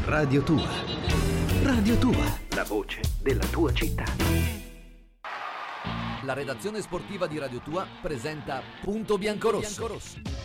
Radio Tua. Radio Tua, la voce della tua città. La redazione sportiva di Radio Tua presenta Punto Biancorosso.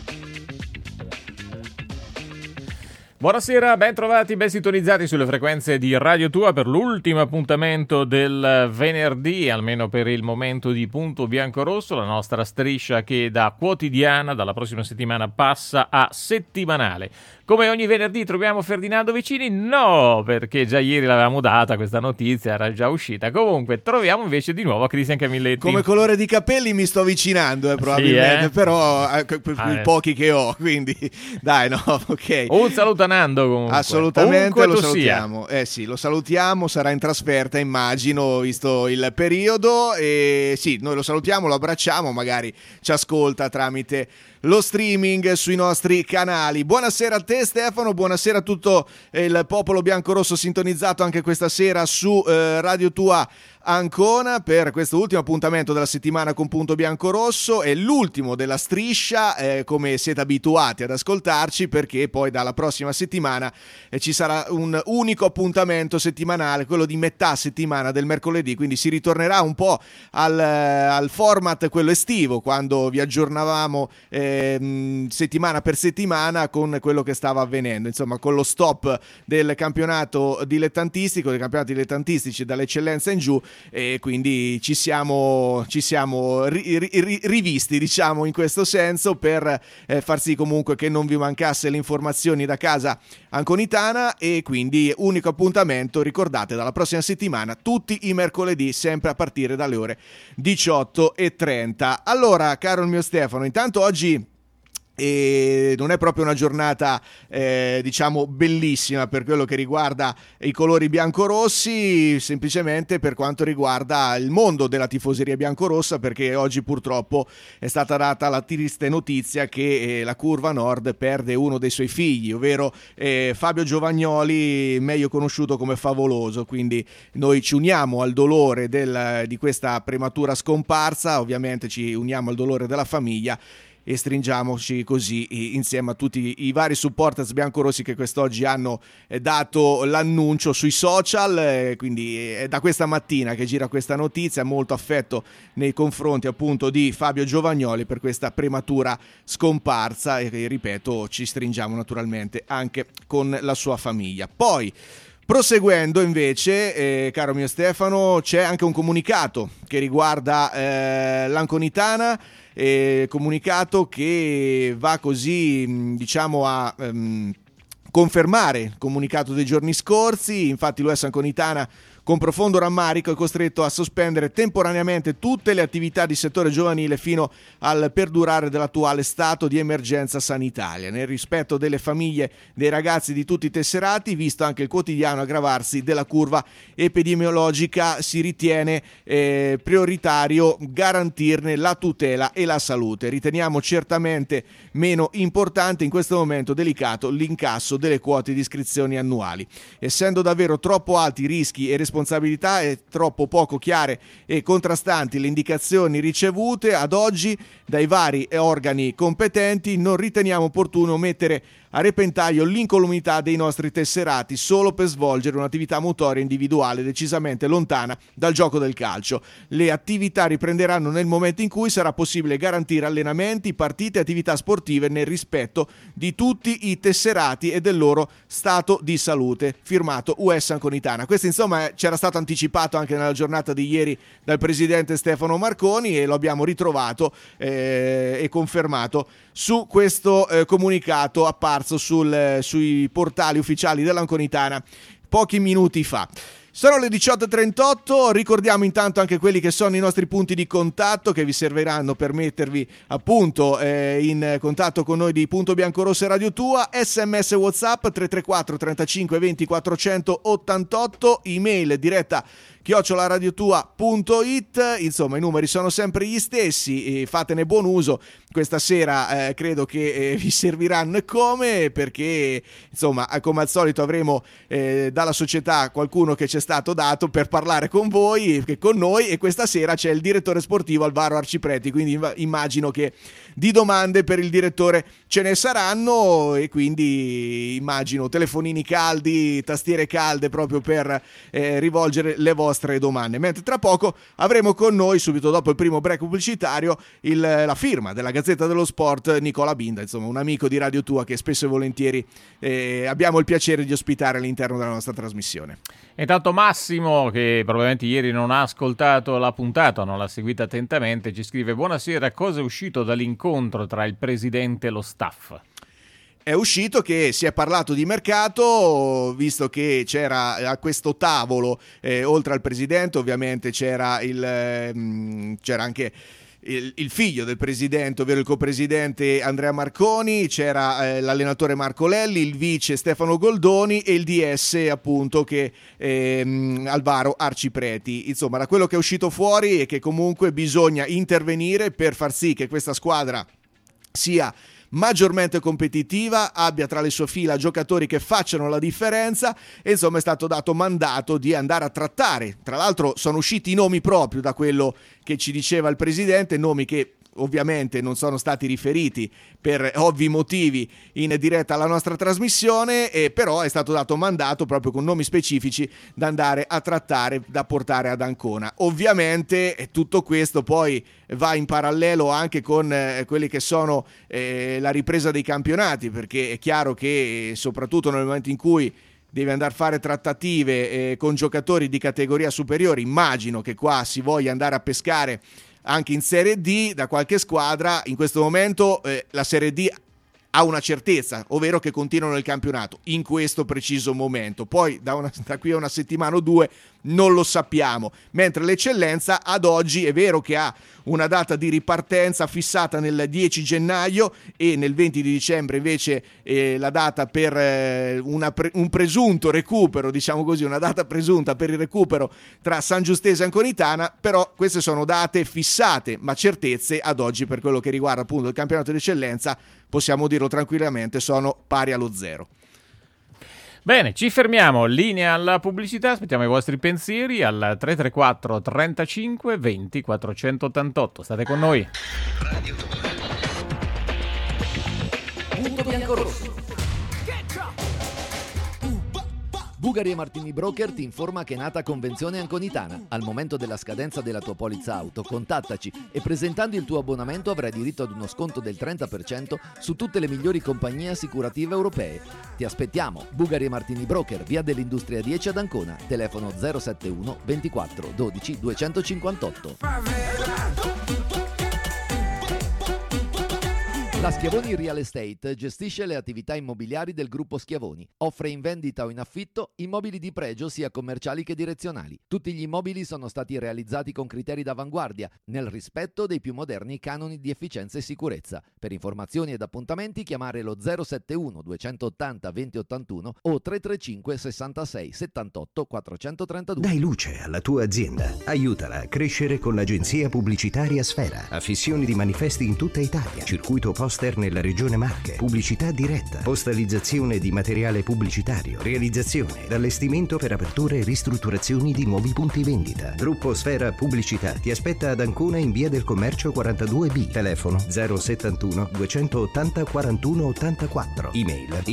Buonasera, ben trovati, ben sintonizzati sulle frequenze di Radio Tua per l'ultimo appuntamento del venerdì, almeno per il momento, di Punto Biancorosso, la nostra striscia che da quotidiana dalla prossima settimana passa a settimanale. Come ogni venerdì troviamo Ferdinando Vicini? No, perché già ieri l'avevamo data questa notizia, era già uscita. Comunque troviamo invece di nuovo Cristian Camilletti. Come colore di capelli mi sto avvicinando probabilmente, però per pochi che ho, quindi dai, no, ok. Un saluto a Nando comunque. Assolutamente, lo salutiamo. Sì, lo salutiamo, sarà in trasferta immagino, visto il periodo, e sì, noi lo salutiamo, lo abbracciamo, magari ci ascolta tramite lo streaming sui nostri canali. Buonasera a te Stefano, buonasera a tutto il popolo biancorosso sintonizzato anche questa sera su Radio Tua Ancona per questo ultimo appuntamento della settimana con Punto Biancorosso. È l'ultimo della striscia, come siete abituati ad ascoltarci, perché poi dalla prossima settimana ci sarà un unico appuntamento settimanale, quello di metà settimana del mercoledì, quindi si ritornerà un po' al format quello estivo, quando vi aggiornavamo settimana per settimana con quello che stava avvenendo, insomma con lo stop del campionato dilettantistico, dei campionati dilettantistici dall'eccellenza in giù, e quindi ci siamo rivisti, diciamo, in questo senso, per far sì comunque che non vi mancasse le informazioni da casa anconitana. E quindi unico appuntamento, ricordate, dalla prossima settimana tutti i mercoledì, sempre a partire dalle ore 18:30. Allora, caro il mio Stefano, intanto oggi non è proprio una giornata diciamo bellissima per quello che riguarda i colori biancorossi, semplicemente per quanto riguarda il mondo della tifoseria biancorossa, perché oggi purtroppo è stata data la triste notizia che la Curva Nord perde uno dei suoi figli, ovvero Fabio Giovagnoli, meglio conosciuto come Favoloso. Quindi noi ci uniamo al dolore di questa prematura scomparsa, ovviamente ci uniamo al dolore della famiglia e stringiamoci così insieme a tutti i vari supporters biancorossi che quest'oggi hanno dato l'annuncio sui social. Quindi è da questa mattina che gira questa notizia, molto affetto nei confronti appunto di Fabio Giovagnoli per questa prematura scomparsa, e ripeto, ci stringiamo naturalmente anche con la sua famiglia. Poi, proseguendo invece, caro mio Stefano, c'è anche un comunicato che riguarda l'Anconitana, comunicato che va così, diciamo, a confermare il comunicato dei giorni scorsi. Infatti l'US Anconitana, con profondo rammarico, è costretto a sospendere temporaneamente tutte le attività di settore giovanile fino al perdurare dell'attuale stato di emergenza sanitaria, nel rispetto delle famiglie dei ragazzi di tutti i tesserati. Visto anche il quotidiano aggravarsi della curva epidemiologica, si ritiene prioritario garantirne la tutela e la salute. Riteniamo certamente meno importante in questo momento delicato l'incasso delle quote di iscrizioni annuali, essendo davvero troppo alti i rischi e responsabilità e troppo poco chiare e contrastanti le indicazioni ricevute ad oggi dai vari organi competenti. Non riteniamo opportuno mettere a repentaglio l'incolumità dei nostri tesserati solo per svolgere un'attività motoria individuale decisamente lontana dal gioco del calcio. Le attività riprenderanno nel momento in cui sarà possibile garantire allenamenti, partite e attività sportive nel rispetto di tutti i tesserati e del loro stato di salute. Firmato US Anconitana. Questo insomma c'era stato anticipato anche nella giornata di ieri dal presidente Stefano Marconi, e lo abbiamo ritrovato e confermato su questo comunicato apparso sui portali ufficiali dell'Anconitana pochi minuti fa. Sono le 18:38, ricordiamo intanto anche quelli che sono i nostri punti di contatto che vi serviranno per mettervi appunto in contatto con noi di Punto Biancorosso e Radio Tua. SMS WhatsApp 334 35 20 488, email diretta @radiotua.it. Insomma, i numeri sono sempre gli stessi, fatene buon uso. Questa sera credo che vi serviranno, e come, perché insomma, come al solito avremo dalla società qualcuno che ci è stato dato per parlare con voi, che con noi, e questa sera c'è il direttore sportivo Alvaro Arcipreti, quindi immagino che di domande per il direttore ce ne saranno, e quindi immagino telefonini caldi, tastiere calde proprio per rivolgere le vostre domande. Mentre tra poco avremo con noi, subito dopo il primo break pubblicitario, la firma della Gazzetta dello Sport, Nicola Binda, insomma un amico di Radio Tua che spesso e volentieri abbiamo il piacere di ospitare all'interno della nostra trasmissione. Intanto Massimo, che probabilmente ieri non ha ascoltato la puntata, non l'ha seguita attentamente, ci scrive: buonasera, cosa è uscito dall'incontro tra il presidente e lo staff? È uscito che si è parlato di mercato, visto che c'era a questo tavolo, oltre al presidente ovviamente c'era anche il figlio del presidente, ovvero il copresidente Andrea Marconi, c'era l'allenatore Marco Lelli, il vice Stefano Goldoni e il DS appunto che Alvaro Arcipreti. Insomma, da quello che è uscito fuori è che comunque bisogna intervenire per far sì che questa squadra sia maggiormente competitiva, abbia tra le sue fila giocatori che facciano la differenza, e insomma è stato dato mandato di andare a trattare. Tra l'altro sono usciti i nomi proprio da quello che ci diceva il presidente, nomi che ovviamente non sono stati riferiti per ovvi motivi in diretta alla nostra trasmissione, però è stato dato mandato proprio con nomi specifici da andare a trattare, da portare ad Ancona. Ovviamente tutto questo poi va in parallelo anche con quelli che sono la ripresa dei campionati, perché è chiaro che soprattutto nel momento in cui deve andare a fare trattative con giocatori di categoria superiore, immagino che qua si voglia andare a pescare anche in Serie D da qualche squadra. In questo momento la Serie D ha una certezza, ovvero che continuano il campionato in questo preciso momento. Poi da qui a una settimana o due non lo sappiamo, mentre l'Eccellenza ad oggi è vero che ha una data di ripartenza fissata nel 10 gennaio e nel 20 di dicembre invece la data per un presunto recupero, diciamo così, una data presunta per il recupero tra San Giustese e Anconitana. Però queste sono date fissate, ma certezze ad oggi per quello che riguarda appunto il campionato di Eccellenza, possiamo dirlo tranquillamente, sono pari allo 0. Bene, ci fermiamo, linea alla pubblicità, aspettiamo i vostri pensieri al 334 35 20 488. State con noi. Punto biancorosso. Bugari e Martini Broker ti informa che è nata Convenzione Anconitana. Al momento della scadenza della tua polizza auto, contattaci e presentando il tuo abbonamento avrai diritto ad uno sconto del 30% su tutte le migliori compagnie assicurative europee. Ti aspettiamo, Bugari e Martini Broker, via dell'Industria 10 ad Ancona, telefono 071 24 12 258. La Schiavoni Real Estate gestisce le attività immobiliari del gruppo Schiavoni. Offre in vendita o in affitto immobili di pregio sia commerciali che direzionali. Tutti gli immobili sono stati realizzati con criteri d'avanguardia, nel rispetto dei più moderni canoni di efficienza e sicurezza. Per informazioni ed appuntamenti chiamare lo 071 280 2081 o 335 66 78 432. Dai luce alla tua azienda. Aiutala a crescere con l'agenzia pubblicitaria Sfera. Affissioni di manifesti in tutta Italia. Circuito poster nella regione Marche, pubblicità diretta, postalizzazione di materiale pubblicitario, realizzazione ed allestimento per aperture e ristrutturazioni di nuovi punti vendita. Gruppo Sfera Pubblicità ti aspetta ad Ancona in via del Commercio 42B, telefono 071 280 41 84, email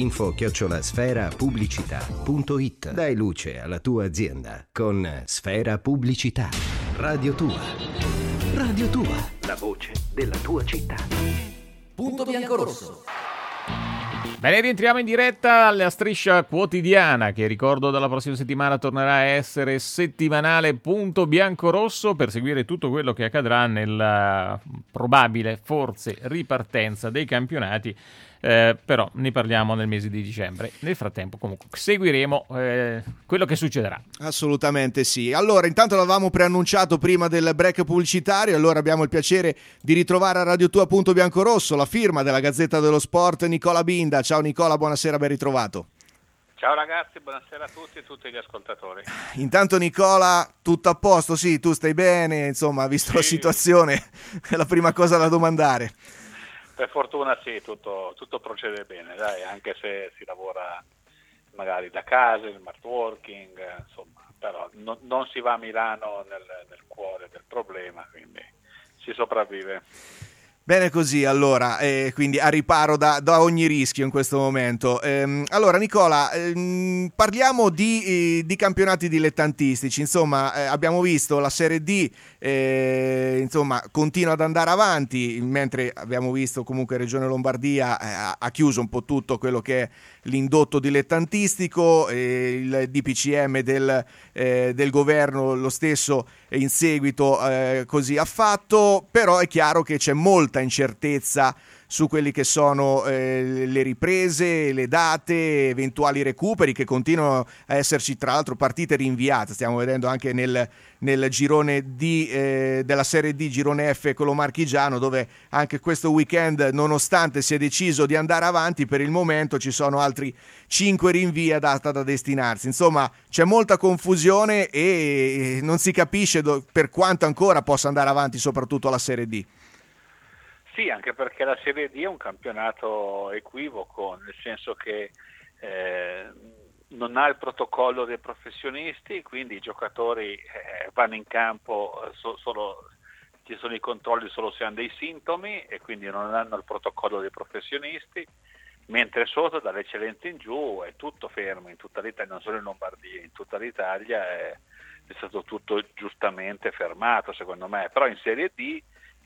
info@sferapubblicità.it. Dai luce alla tua azienda con Sfera Pubblicità. Radio Tua. Radio Tua, la voce della tua città. Punto biancorosso. Bene, rientriamo in diretta alla striscia quotidiana che, ricordo, dalla prossima settimana tornerà a essere settimanale Punto Biancorosso per seguire tutto quello che accadrà nella probabile, forse, ripartenza dei campionati. Però ne parliamo nel mese di dicembre. Nel frattempo comunque seguiremo quello che succederà. Assolutamente sì. Allora, intanto l'avevamo preannunciato prima del break pubblicitario, allora abbiamo il piacere di ritrovare a Radio Tua Punto Biancorosso la firma della Gazzetta dello Sport, Nicola Binda. Ciao Nicola, buonasera, ben ritrovato. Ciao ragazzi, buonasera a tutti e tutti gli ascoltatori. Intanto Nicola, tutto a posto? Sì, tu stai bene? Insomma, visto la situazione, è la prima cosa da domandare. Per fortuna sì, tutto procede bene, dai, anche se si lavora magari da casa, il smart working, insomma, però non si va a Milano nel cuore del problema, quindi si sopravvive. Bene così, allora, quindi a riparo da ogni rischio in questo momento. Allora Nicola, parliamo di campionati dilettantistici, insomma abbiamo visto la Serie D, insomma continua ad andare avanti, mentre abbiamo visto comunque Regione Lombardia ha chiuso un po' tutto quello che è l'indotto dilettantistico, il DPCM del governo lo stesso in seguito così ha fatto, però è chiaro che c'è molta incertezza su quelli che sono le riprese, le date, eventuali recuperi che continuano a esserci, tra l'altro partite rinviate, stiamo vedendo anche nel girone D della Serie D, girone F quello marchigiano, dove anche questo weekend, nonostante si è deciso di andare avanti, per il momento ci sono altri 5 rinvii a data da destinarsi. Insomma, c'è molta confusione e non si capisce per quanto ancora possa andare avanti soprattutto la Serie D. Sì, anche perché la Serie D è un campionato equivoco, nel senso che non ha il protocollo dei professionisti, quindi i giocatori vanno in campo solo, ci sono i controlli solo se hanno dei sintomi e quindi non hanno il protocollo dei professionisti, mentre sotto dall'eccellenza in giù è tutto fermo in tutta l'Italia, non solo in Lombardia, in tutta l'Italia è stato tutto giustamente fermato secondo me, però in Serie D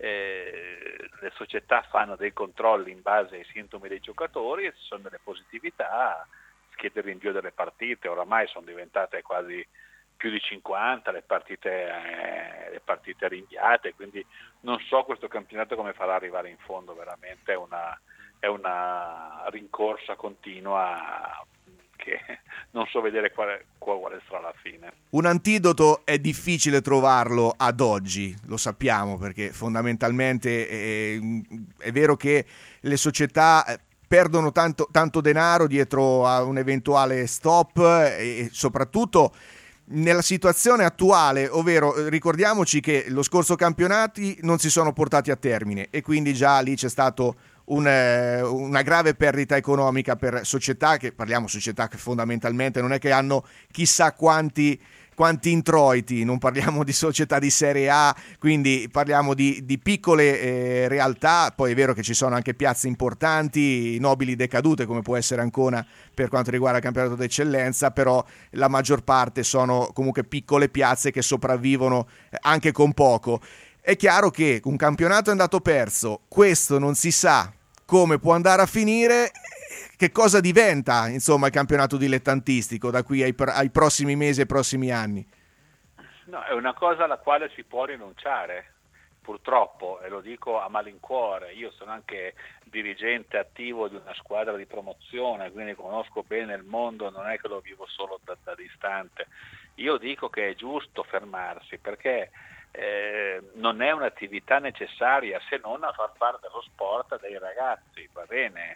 le società fanno dei controlli in base ai sintomi dei giocatori e se sono delle positività si chiede il rinvio delle partite. Oramai sono diventate quasi più di 50 le partite rinviate, quindi non so questo campionato come farà arrivare in fondo, veramente è una rincorsa continua che non so vedere quale sarà la fine. Un antidoto è difficile trovarlo ad oggi, lo sappiamo, perché fondamentalmente è vero che le società perdono tanto denaro dietro a un eventuale stop e soprattutto nella situazione attuale, ovvero ricordiamoci che lo scorso campionati non si sono portati a termine e quindi già lì c'è stato una grave perdita economica per società che fondamentalmente non è che hanno chissà quanti introiti, non parliamo di società di Serie A, quindi parliamo di piccole realtà. Poi è vero che ci sono anche piazze importanti, nobili decadute come può essere Ancona per quanto riguarda il campionato d'eccellenza, però la maggior parte sono comunque piccole piazze che sopravvivono anche con poco. È chiaro che un campionato è andato perso, questo non si sa come può andare a finire, che cosa diventa insomma il campionato dilettantistico da qui ai prossimi mesi e ai prossimi anni? No, è una cosa alla quale si può rinunciare, purtroppo, e lo dico a malincuore. Io sono anche dirigente attivo di una squadra di promozione, quindi conosco bene il mondo, non è che lo vivo solo da distante. Io dico che è giusto fermarsi perché non è un'attività necessaria se non a far parte dello sport dei ragazzi, va bene?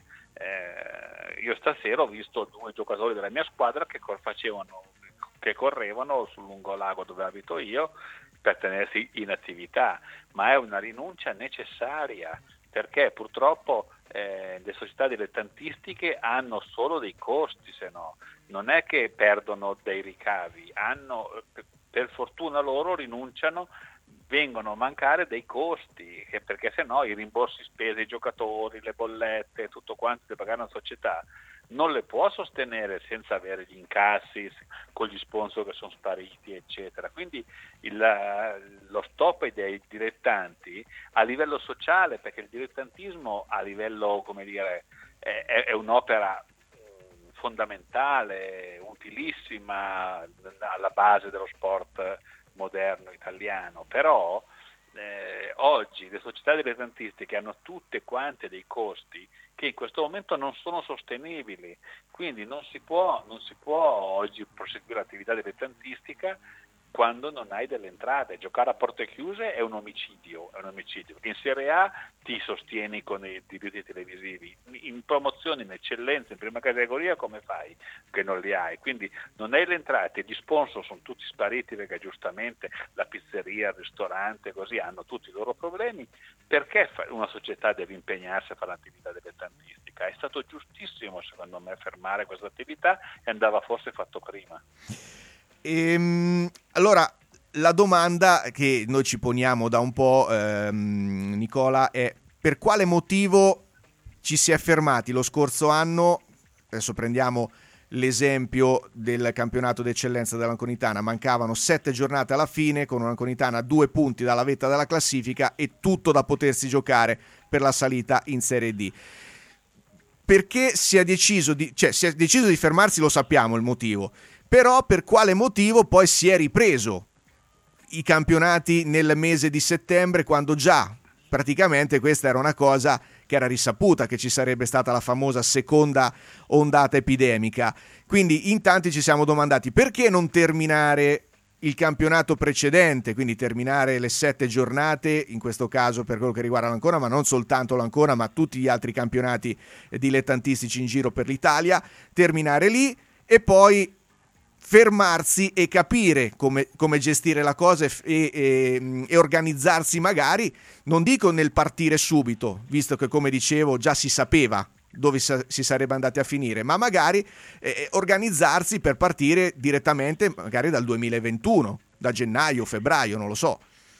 Io stasera ho visto 2 giocatori della mia squadra che correvano sul lungolago dove abito io per tenersi in attività, ma è una rinuncia necessaria perché purtroppo le società dilettantistiche hanno solo dei costi, se no non è che perdono dei ricavi, per fortuna loro rinunciano, vengono a mancare dei costi, perché se no i rimborsi spese ai giocatori, le bollette, tutto quanto da pagare una società non le può sostenere senza avere gli incassi con gli sponsor che sono spariti eccetera. Quindi lo stop dei dilettanti a livello sociale, perché il dilettantismo a livello, come dire, è un'opera fondamentale, utilissima alla base dello sport moderno italiano, però oggi le società dilettantistiche hanno tutte quante dei costi che in questo momento non sono sostenibili, quindi non si può oggi proseguire l'attività dilettantistica quando non hai delle entrate. Giocare a porte chiuse è un omicidio, perché in Serie A ti sostieni con i diritti televisivi, in promozione, in eccellenza, in prima categoria come fai? Che non li hai, quindi non hai le entrate, gli sponsor sono tutti spariti perché giustamente la pizzeria, il ristorante, così hanno tutti i loro problemi. Perché una società deve impegnarsi a fare l'attività dilettantistica? È stato giustissimo secondo me fermare questa attività e andava forse fatto prima. Allora, la domanda che noi ci poniamo da un po', Nicola, è: per quale motivo ci si è fermati lo scorso anno? Adesso prendiamo l'esempio del campionato d'eccellenza dell'Anconitana, mancavano 7 giornate alla fine, con un'Anconitana a 2 punti dalla vetta della classifica e tutto da potersi giocare per la salita in Serie D. Perché si è deciso di fermarsi, lo sappiamo il motivo, però per quale motivo poi si è ripreso i campionati nel mese di settembre, quando già praticamente questa era una cosa che era risaputa, che ci sarebbe stata la famosa seconda ondata epidemica. Quindi in tanti ci siamo domandati perché non terminare il campionato precedente, quindi terminare le 7 giornate, in questo caso per quello che riguarda l'Ancona, ma non soltanto l'Ancona, ma tutti gli altri campionati dilettantistici in giro per l'Italia, terminare lì e poi fermarsi e capire come gestire la cosa e organizzarsi, magari, non dico nel partire subito, visto che, come dicevo, già si sapeva dove si sarebbe andati a finire, ma magari organizzarsi per partire direttamente magari dal 2021, da gennaio, febbraio, non lo so.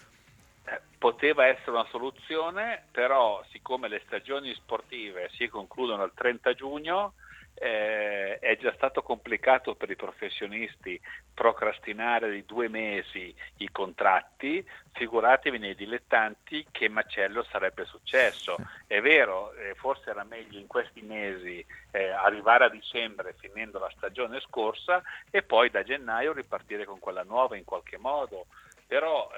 Poteva essere una soluzione, però siccome le stagioni sportive si concludono il 30 giugno, è già stato complicato per i professionisti procrastinare di 2 mesi i contratti, figuratevi nei dilettanti che macello sarebbe successo. È vero, forse era meglio in questi mesi arrivare a dicembre finendo la stagione scorsa e poi da gennaio ripartire con quella nuova in qualche modo, però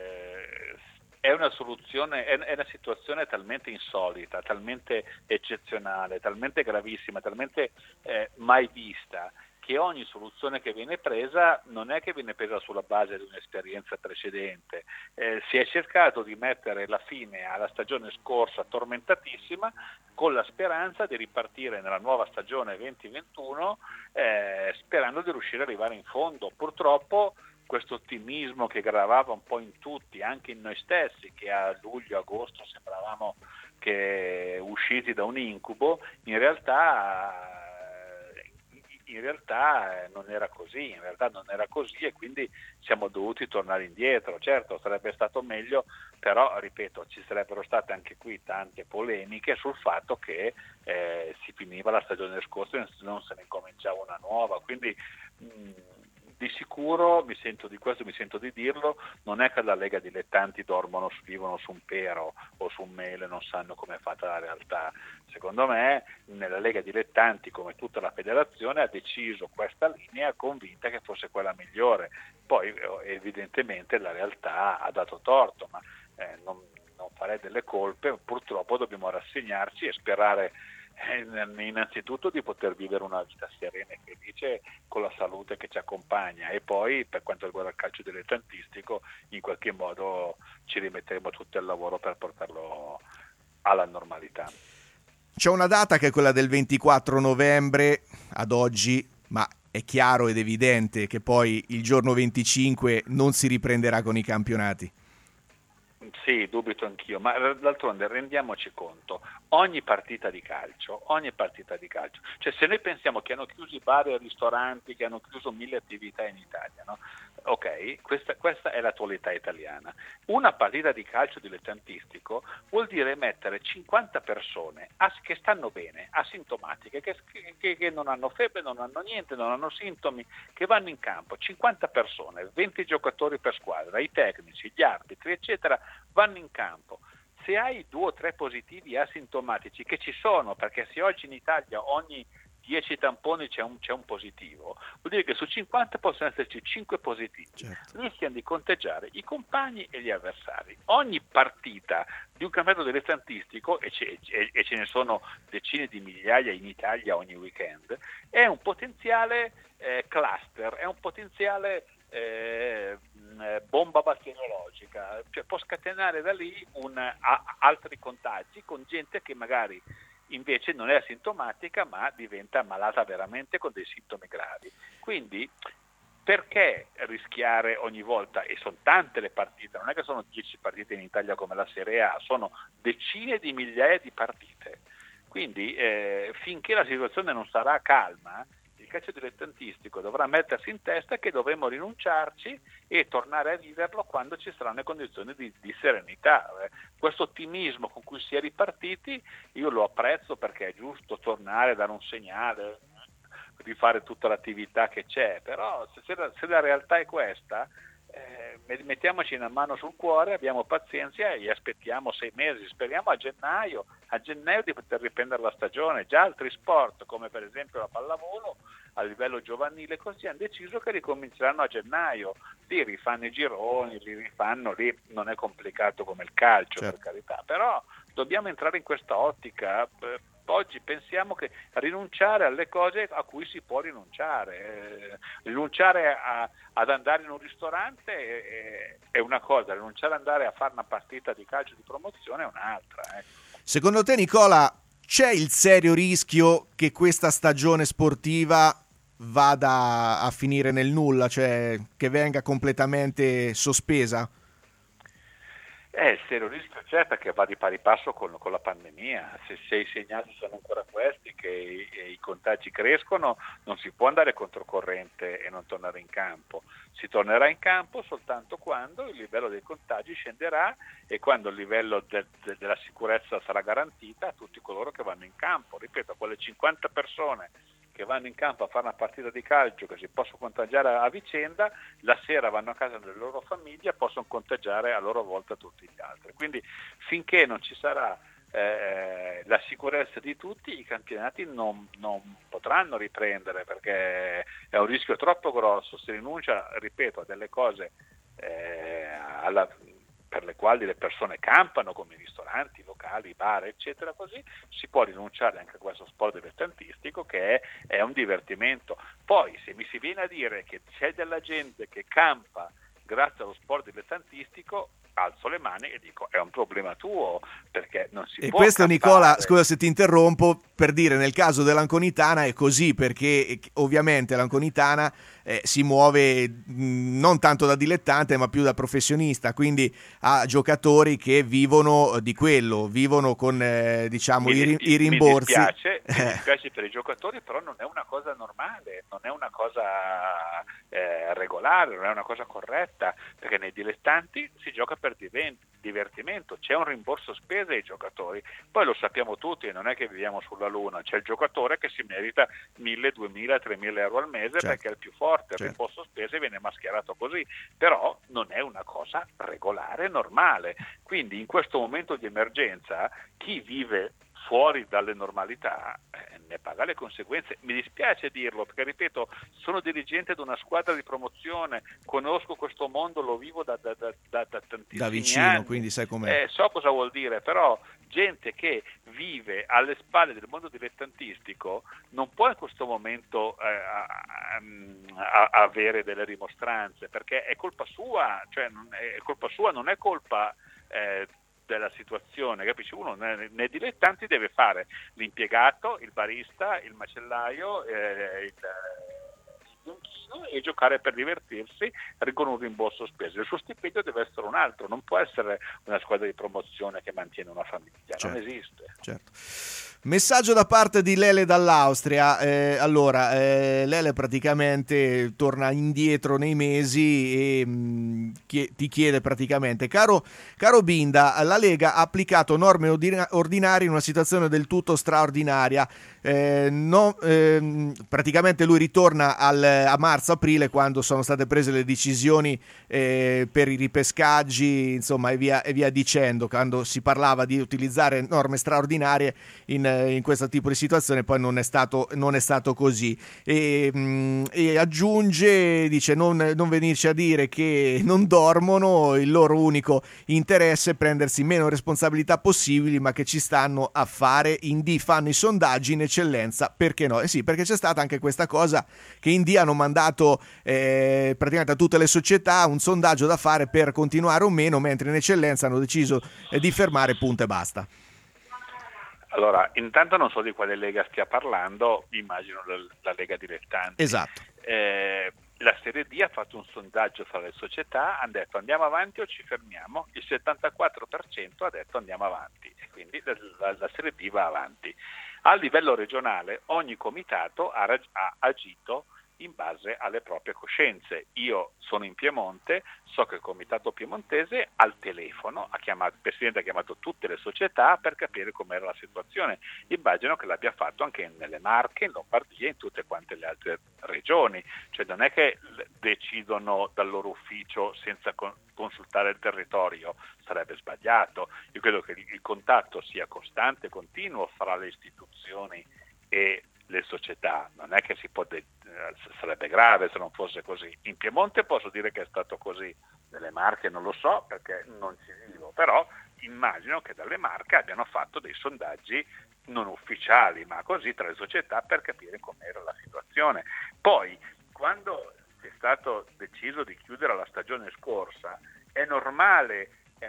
è una soluzione, è una situazione talmente insolita, talmente eccezionale, talmente gravissima, talmente mai vista, che ogni soluzione che viene presa non è che viene presa sulla base di un'esperienza precedente. Si è cercato di mettere la fine alla stagione scorsa tormentatissima, con la speranza di ripartire nella nuova stagione 2021, sperando di riuscire ad arrivare in fondo. Purtroppo questo ottimismo che gravava un po' in tutti, anche in noi stessi, che a luglio-agosto sembravamo che usciti da un incubo, in realtà non era così, e quindi siamo dovuti tornare indietro. Certo, sarebbe stato meglio, però ripeto, ci sarebbero state anche qui tante polemiche sul fatto che si finiva la stagione scorsa e non se ne incominciava una nuova, quindi di sicuro mi sento di dirlo, non è che la Lega Dilettanti vivono su un pero o su un mele, non sanno come è fatta la realtà. Secondo me nella Lega Dilettanti, come tutta la federazione, ha deciso questa linea convinta che fosse quella migliore. Poi evidentemente la realtà ha dato torto, ma non farei delle colpe. Purtroppo dobbiamo rassegnarci e sperare innanzitutto di poter vivere una vita serena e felice con la salute che ci accompagna, e poi per quanto riguarda il calcio dilettantistico in qualche modo ci rimetteremo tutti al lavoro per portarlo alla normalità. C'è una data che è quella del 24 novembre ad oggi, ma è chiaro ed evidente che poi il giorno 25 non si riprenderà con i campionati. Sì, dubito anch'io, ma d'altronde rendiamoci conto, ogni partita di calcio, cioè se noi pensiamo che hanno chiuso i bar e i ristoranti, che hanno chiuso 1000 attività in Italia, no? Ok, questa è l'attualità italiana. Una partita di calcio dilettantistico vuol dire mettere 50 persone che stanno bene, asintomatiche, che non hanno febbre, non hanno niente, non hanno sintomi, che vanno in campo, 50 persone, 20 giocatori per squadra, i tecnici, gli arbitri, eccetera, vanno in campo. Se hai 2 o 3 positivi asintomatici, che ci sono, perché se oggi in Italia ogni 10 tamponi c'è un positivo, vuol dire che su 50 possono esserci 5 positivi, certo. Rischiano di conteggiare i compagni e gli avversari. Ogni partita di un campionato dilettantistico, e ce ne sono decine di migliaia in Italia ogni weekend, è un potenziale cluster, è un potenziale bomba batteriologica, cioè può scatenare da lì altri contagi con gente che magari invece non è asintomatica ma diventa malata veramente con dei sintomi gravi. Quindi perché rischiare ogni volta? E sono tante le partite, non è che sono 10 partite in Italia come la Serie A, sono decine di migliaia di partite. Quindi finché la situazione non sarà calma, il calcio dilettantistico dovrà mettersi in testa che dovremo rinunciarci e tornare a viverlo quando ci saranno le condizioni di serenità. Questo ottimismo con cui si è ripartiti io lo apprezzo, perché è giusto tornare a dare un segnale, rifare tutta l'attività che c'è, però se la realtà è questa, mettiamoci una mano sul cuore, abbiamo pazienza e aspettiamo 6 mesi, speriamo a gennaio di poter riprendere la stagione. Già altri sport come per esempio la pallavolo a livello giovanile così hanno deciso che ricominceranno a gennaio, lì rifanno i gironi, lì non è complicato come il calcio, certo, per carità, però dobbiamo entrare in questa ottica. Oggi pensiamo che rinunciare alle cose a cui si può rinunciare, rinunciare ad andare in un ristorante è una cosa, rinunciare ad andare a fare una partita di calcio di promozione è un'altra. Secondo te, Nicola, c'è il serio rischio che questa stagione sportiva vada a finire nel nulla, cioè che venga completamente sospesa? Il serio rischio c'è, perché va di pari passo con la pandemia. Se i segnali sono ancora questi, che i contagi crescono, non si può andare controcorrente e non tornare in campo. Si tornerà in campo soltanto quando il livello dei contagi scenderà e quando il livello della sicurezza sarà garantita a tutti coloro che vanno in campo. Ripeto, quelle 50 persone che vanno in campo a fare una partita di calcio, che si possono contagiare a vicenda, la sera vanno a casa delle loro famiglie e possono contagiare a loro volta tutti gli altri. Quindi finché non ci sarà la sicurezza di tutti, i campionati non potranno riprendere, perché è un rischio troppo grosso. Si rinuncia, ripeto, a delle cose per le quali le persone campano, come i ristoranti, i locali, i bar, eccetera, così si può rinunciare anche a questo sport dilettantistico che è un divertimento. Poi se mi si viene a dire che c'è della gente che campa grazie allo sport dilettantistico, alzo le mani e dico è un problema tuo, perché non si può. E questo campare. Nicola, scusa se ti interrompo, per dire, nel caso dell'Anconitana è così, perché ovviamente l'Anconitana si muove non tanto da dilettante ma più da professionista, quindi ha giocatori che vivono di quello, vivono con i rimborsi. Mi dispiace per i giocatori, però non è una cosa normale, non è una cosa regolare, non è una cosa corretta, perché nei dilettanti si gioca per divertimento, c'è un rimborso spese ai giocatori, poi lo sappiamo tutti, non è che viviamo sulla luna, c'è il giocatore che si merita 1.000, 2.000, 3.000 euro al mese, certo, perché è il più forte, il rimborso spese viene mascherato così, però non è una cosa regolare, normale. Quindi in questo momento di emergenza chi vive fuori dalle normalità ne paga le conseguenze. Mi dispiace dirlo, perché ripeto, sono dirigente di una squadra di promozione, conosco questo mondo, lo vivo da tantissimi da vicino, anni. quindi sai com'è. So cosa vuol dire, però gente che vive alle spalle del mondo dilettantistico non può in questo momento avere delle rimostranze, perché è colpa sua, cioè è colpa sua, non è colpa della situazione, capisci? Uno nei dilettanti deve fare l'impiegato, il barista, il macellaio, il bianchino e giocare per divertirsi con un rimborso spese. Il suo stipendio deve essere un altro, non può essere una squadra di promozione che mantiene una famiglia, certo, non esiste. Certo. Messaggio da parte di Lele dall'Austria. Lele praticamente torna indietro nei mesi e ti chiede praticamente: caro Binda, la Lega ha applicato norme ordinarie in una situazione del tutto straordinaria. Praticamente lui ritorna a marzo-aprile, quando sono state prese le decisioni per i ripescaggi, insomma, e via dicendo, quando si parlava di utilizzare norme straordinarie in in questo tipo di situazione poi non è stato così, e aggiunge, dice non venirci a dire che non dormono, il loro unico interesse è prendersi meno responsabilità possibili, ma che ci stanno a fare. In D fanno i sondaggi in eccellenza, perché no? Sì, perché c'è stata anche questa cosa che in D hanno mandato praticamente a tutte le società un sondaggio da fare per continuare o meno, mentre in eccellenza hanno deciso di fermare, punto e basta. Allora, intanto non so di quale lega stia parlando, immagino la Lega Dilettanti. Esatto. La Serie D ha fatto un sondaggio fra le società, hanno detto andiamo avanti o ci fermiamo, il 74% ha detto andiamo avanti, e quindi la Serie D va avanti. A livello regionale ogni comitato ha agito in base alle proprie coscienze. Io sono in Piemonte, so che il comitato piemontese al telefono il presidente ha chiamato tutte le società per capire com'era la situazione. Immagino che l'abbia fatto anche nelle Marche, in Lombardia e in tutte quante le altre regioni. Cioè non è che decidono dal loro ufficio senza consultare il territorio, sarebbe sbagliato. Io credo che il contatto sia costante, continuo fra le istituzioni e le società. Non è che sarebbe grave se non fosse così. In Piemonte posso dire che è stato così, nelle Marche non lo so perché non ci vivo, però immagino che dalle Marche abbiano fatto dei sondaggi non ufficiali, ma così tra le società, per capire com'era la situazione. Poi, quando è stato deciso di chiudere la stagione scorsa, è normale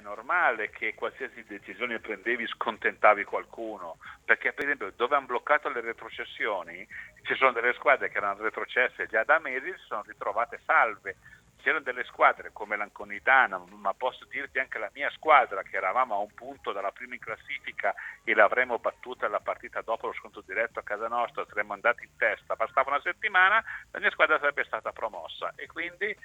che qualsiasi decisione prendevi scontentavi qualcuno, perché per esempio dove hanno bloccato le retrocessioni ci sono delle squadre che erano retrocesse già da mesi, si sono ritrovate salve. C'erano delle squadre come l'Anconitana, ma posso dirti anche la mia squadra, che eravamo a un punto dalla prima in classifica e l'avremmo battuta la partita dopo lo scontro diretto a casa nostra, saremmo andati in testa, bastava una settimana, la mia squadra sarebbe stata promossa. E quindi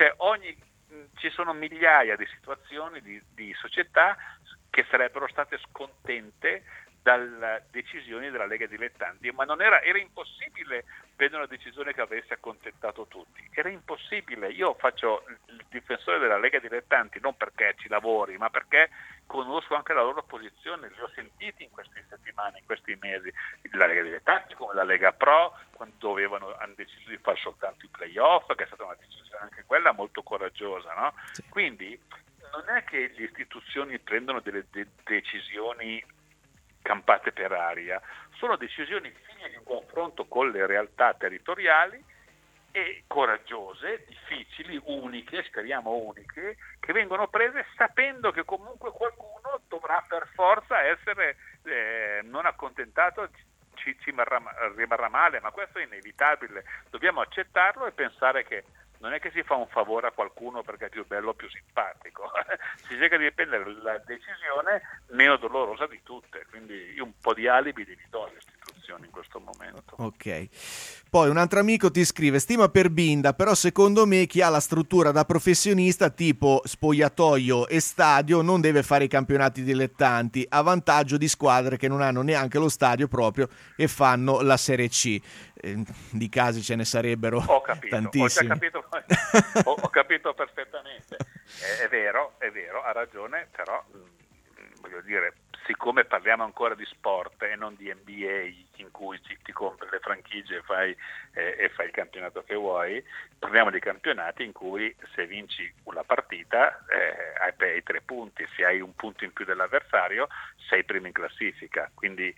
ci sono migliaia di situazioni di società che sarebbero state scontente dalle decisioni della Lega Dilettanti, ma era impossibile prendere una decisione che avesse accontentato tutti, era impossibile. Io faccio il difensore della Lega Dilettanti non perché ci lavori, ma perché conosco anche la loro posizione, li ho sentiti in queste settimane, in questi mesi. La Lega Dilettanti come la Lega Pro, quando hanno deciso di fare soltanto i playoff, che è stata una decisione anche quella molto coraggiosa, no? Sì. Quindi non è che le istituzioni prendono delle decisioni campate per aria, sono decisioni figlie di un confronto con le realtà territoriali e coraggiose, difficili, uniche, speriamo uniche, che vengono prese sapendo che comunque qualcuno dovrà per forza essere non accontentato, ci rimarrà male, ma questo è inevitabile, dobbiamo accettarlo e pensare che non è che si fa un favore a qualcuno perché è più bello o più simpatico, si cerca di prendere la decisione meno dolorosa di tutte, quindi io un po' di alibi li do alle istituzioni in questo momento. Ok. Poi un altro amico ti scrive: stima per Binda, però secondo me chi ha la struttura da professionista tipo spogliatoio e stadio non deve fare i campionati dilettanti, a vantaggio di squadre che non hanno neanche lo stadio proprio e fanno la Serie C. Di casi ce ne sarebbero tantissimi. Ho capito perfettamente. È vero, ha ragione, però voglio dire, siccome parliamo ancora di sport e non di NBA in cui ti compri le franchigie e fai il campionato che vuoi, parliamo di campionati in cui se vinci una partita hai 3 punti, se hai un punto in più dell'avversario sei primo in classifica, quindi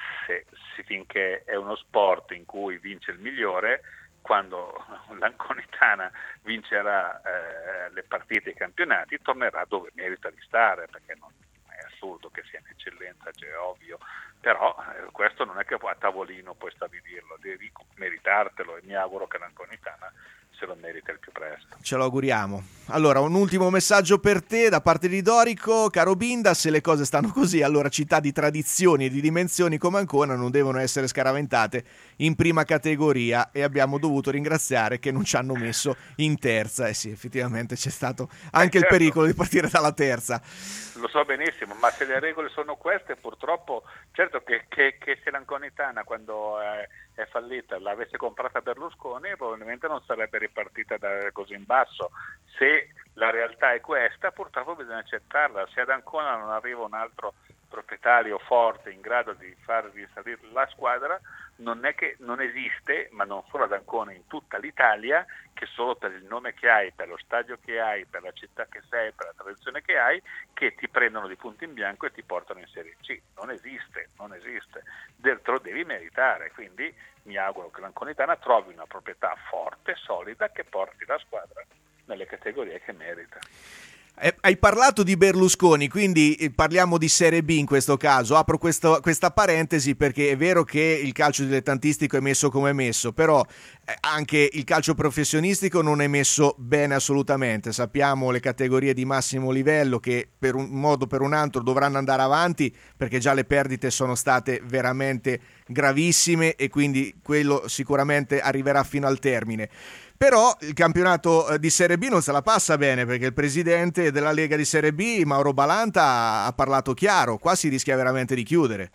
finché è uno sport in cui vince il migliore, quando l'Anconitana vincerà le partite e i campionati tornerà dove merita di stare, perché non è assurdo che sia in eccellenza, cioè, è ovvio, però questo non è che a tavolino puoi stabilirlo, devi meritartelo e mi auguro che l'Anconitana se lo merita il più presto. Ce lo auguriamo. Allora, un ultimo messaggio per te da parte di Dorico. Caro Binda, se le cose stanno così, allora città di tradizioni e di dimensioni come Ancona non devono essere scaraventate in prima categoria e abbiamo dovuto ringraziare che non ci hanno messo in terza. Eh sì, effettivamente c'è stato anche il pericolo di partire dalla terza. Lo so benissimo, ma se le regole sono queste, purtroppo, certo che se l'Anconitana quando è fallita l'avesse comprata Berlusconi probabilmente non sarebbe ripartita così in basso. Se la realtà è questa, purtroppo bisogna accettarla. Se ad Ancona non arriva un altro proprietario forte in grado di far risalire la squadra, non è che non esiste, ma non solo ad Ancona, in tutta l'Italia, che solo per il nome che hai, per lo stadio che hai, per la città che sei, per la tradizione che hai, che ti prendono di punto in bianco e ti portano in Serie C. Non esiste. Te lo devi meritare, quindi mi auguro che l'Anconitana trovi una proprietà forte, solida, che porti la squadra nelle categorie che merita. Hai parlato di Berlusconi, quindi parliamo di Serie B in questo caso. Apro questa parentesi perché è vero che il calcio dilettantistico è messo come è messo, però anche il calcio professionistico non è messo bene assolutamente. Sappiamo le categorie di massimo livello che per un modo o per un altro dovranno andare avanti, perché già le perdite sono state veramente gravissime e quindi quello sicuramente arriverà fino al termine. Però il campionato di Serie B non se la passa bene, perché il presidente della Lega di Serie B, Mauro Balanta, ha parlato chiaro. Qua si rischia veramente di chiudere.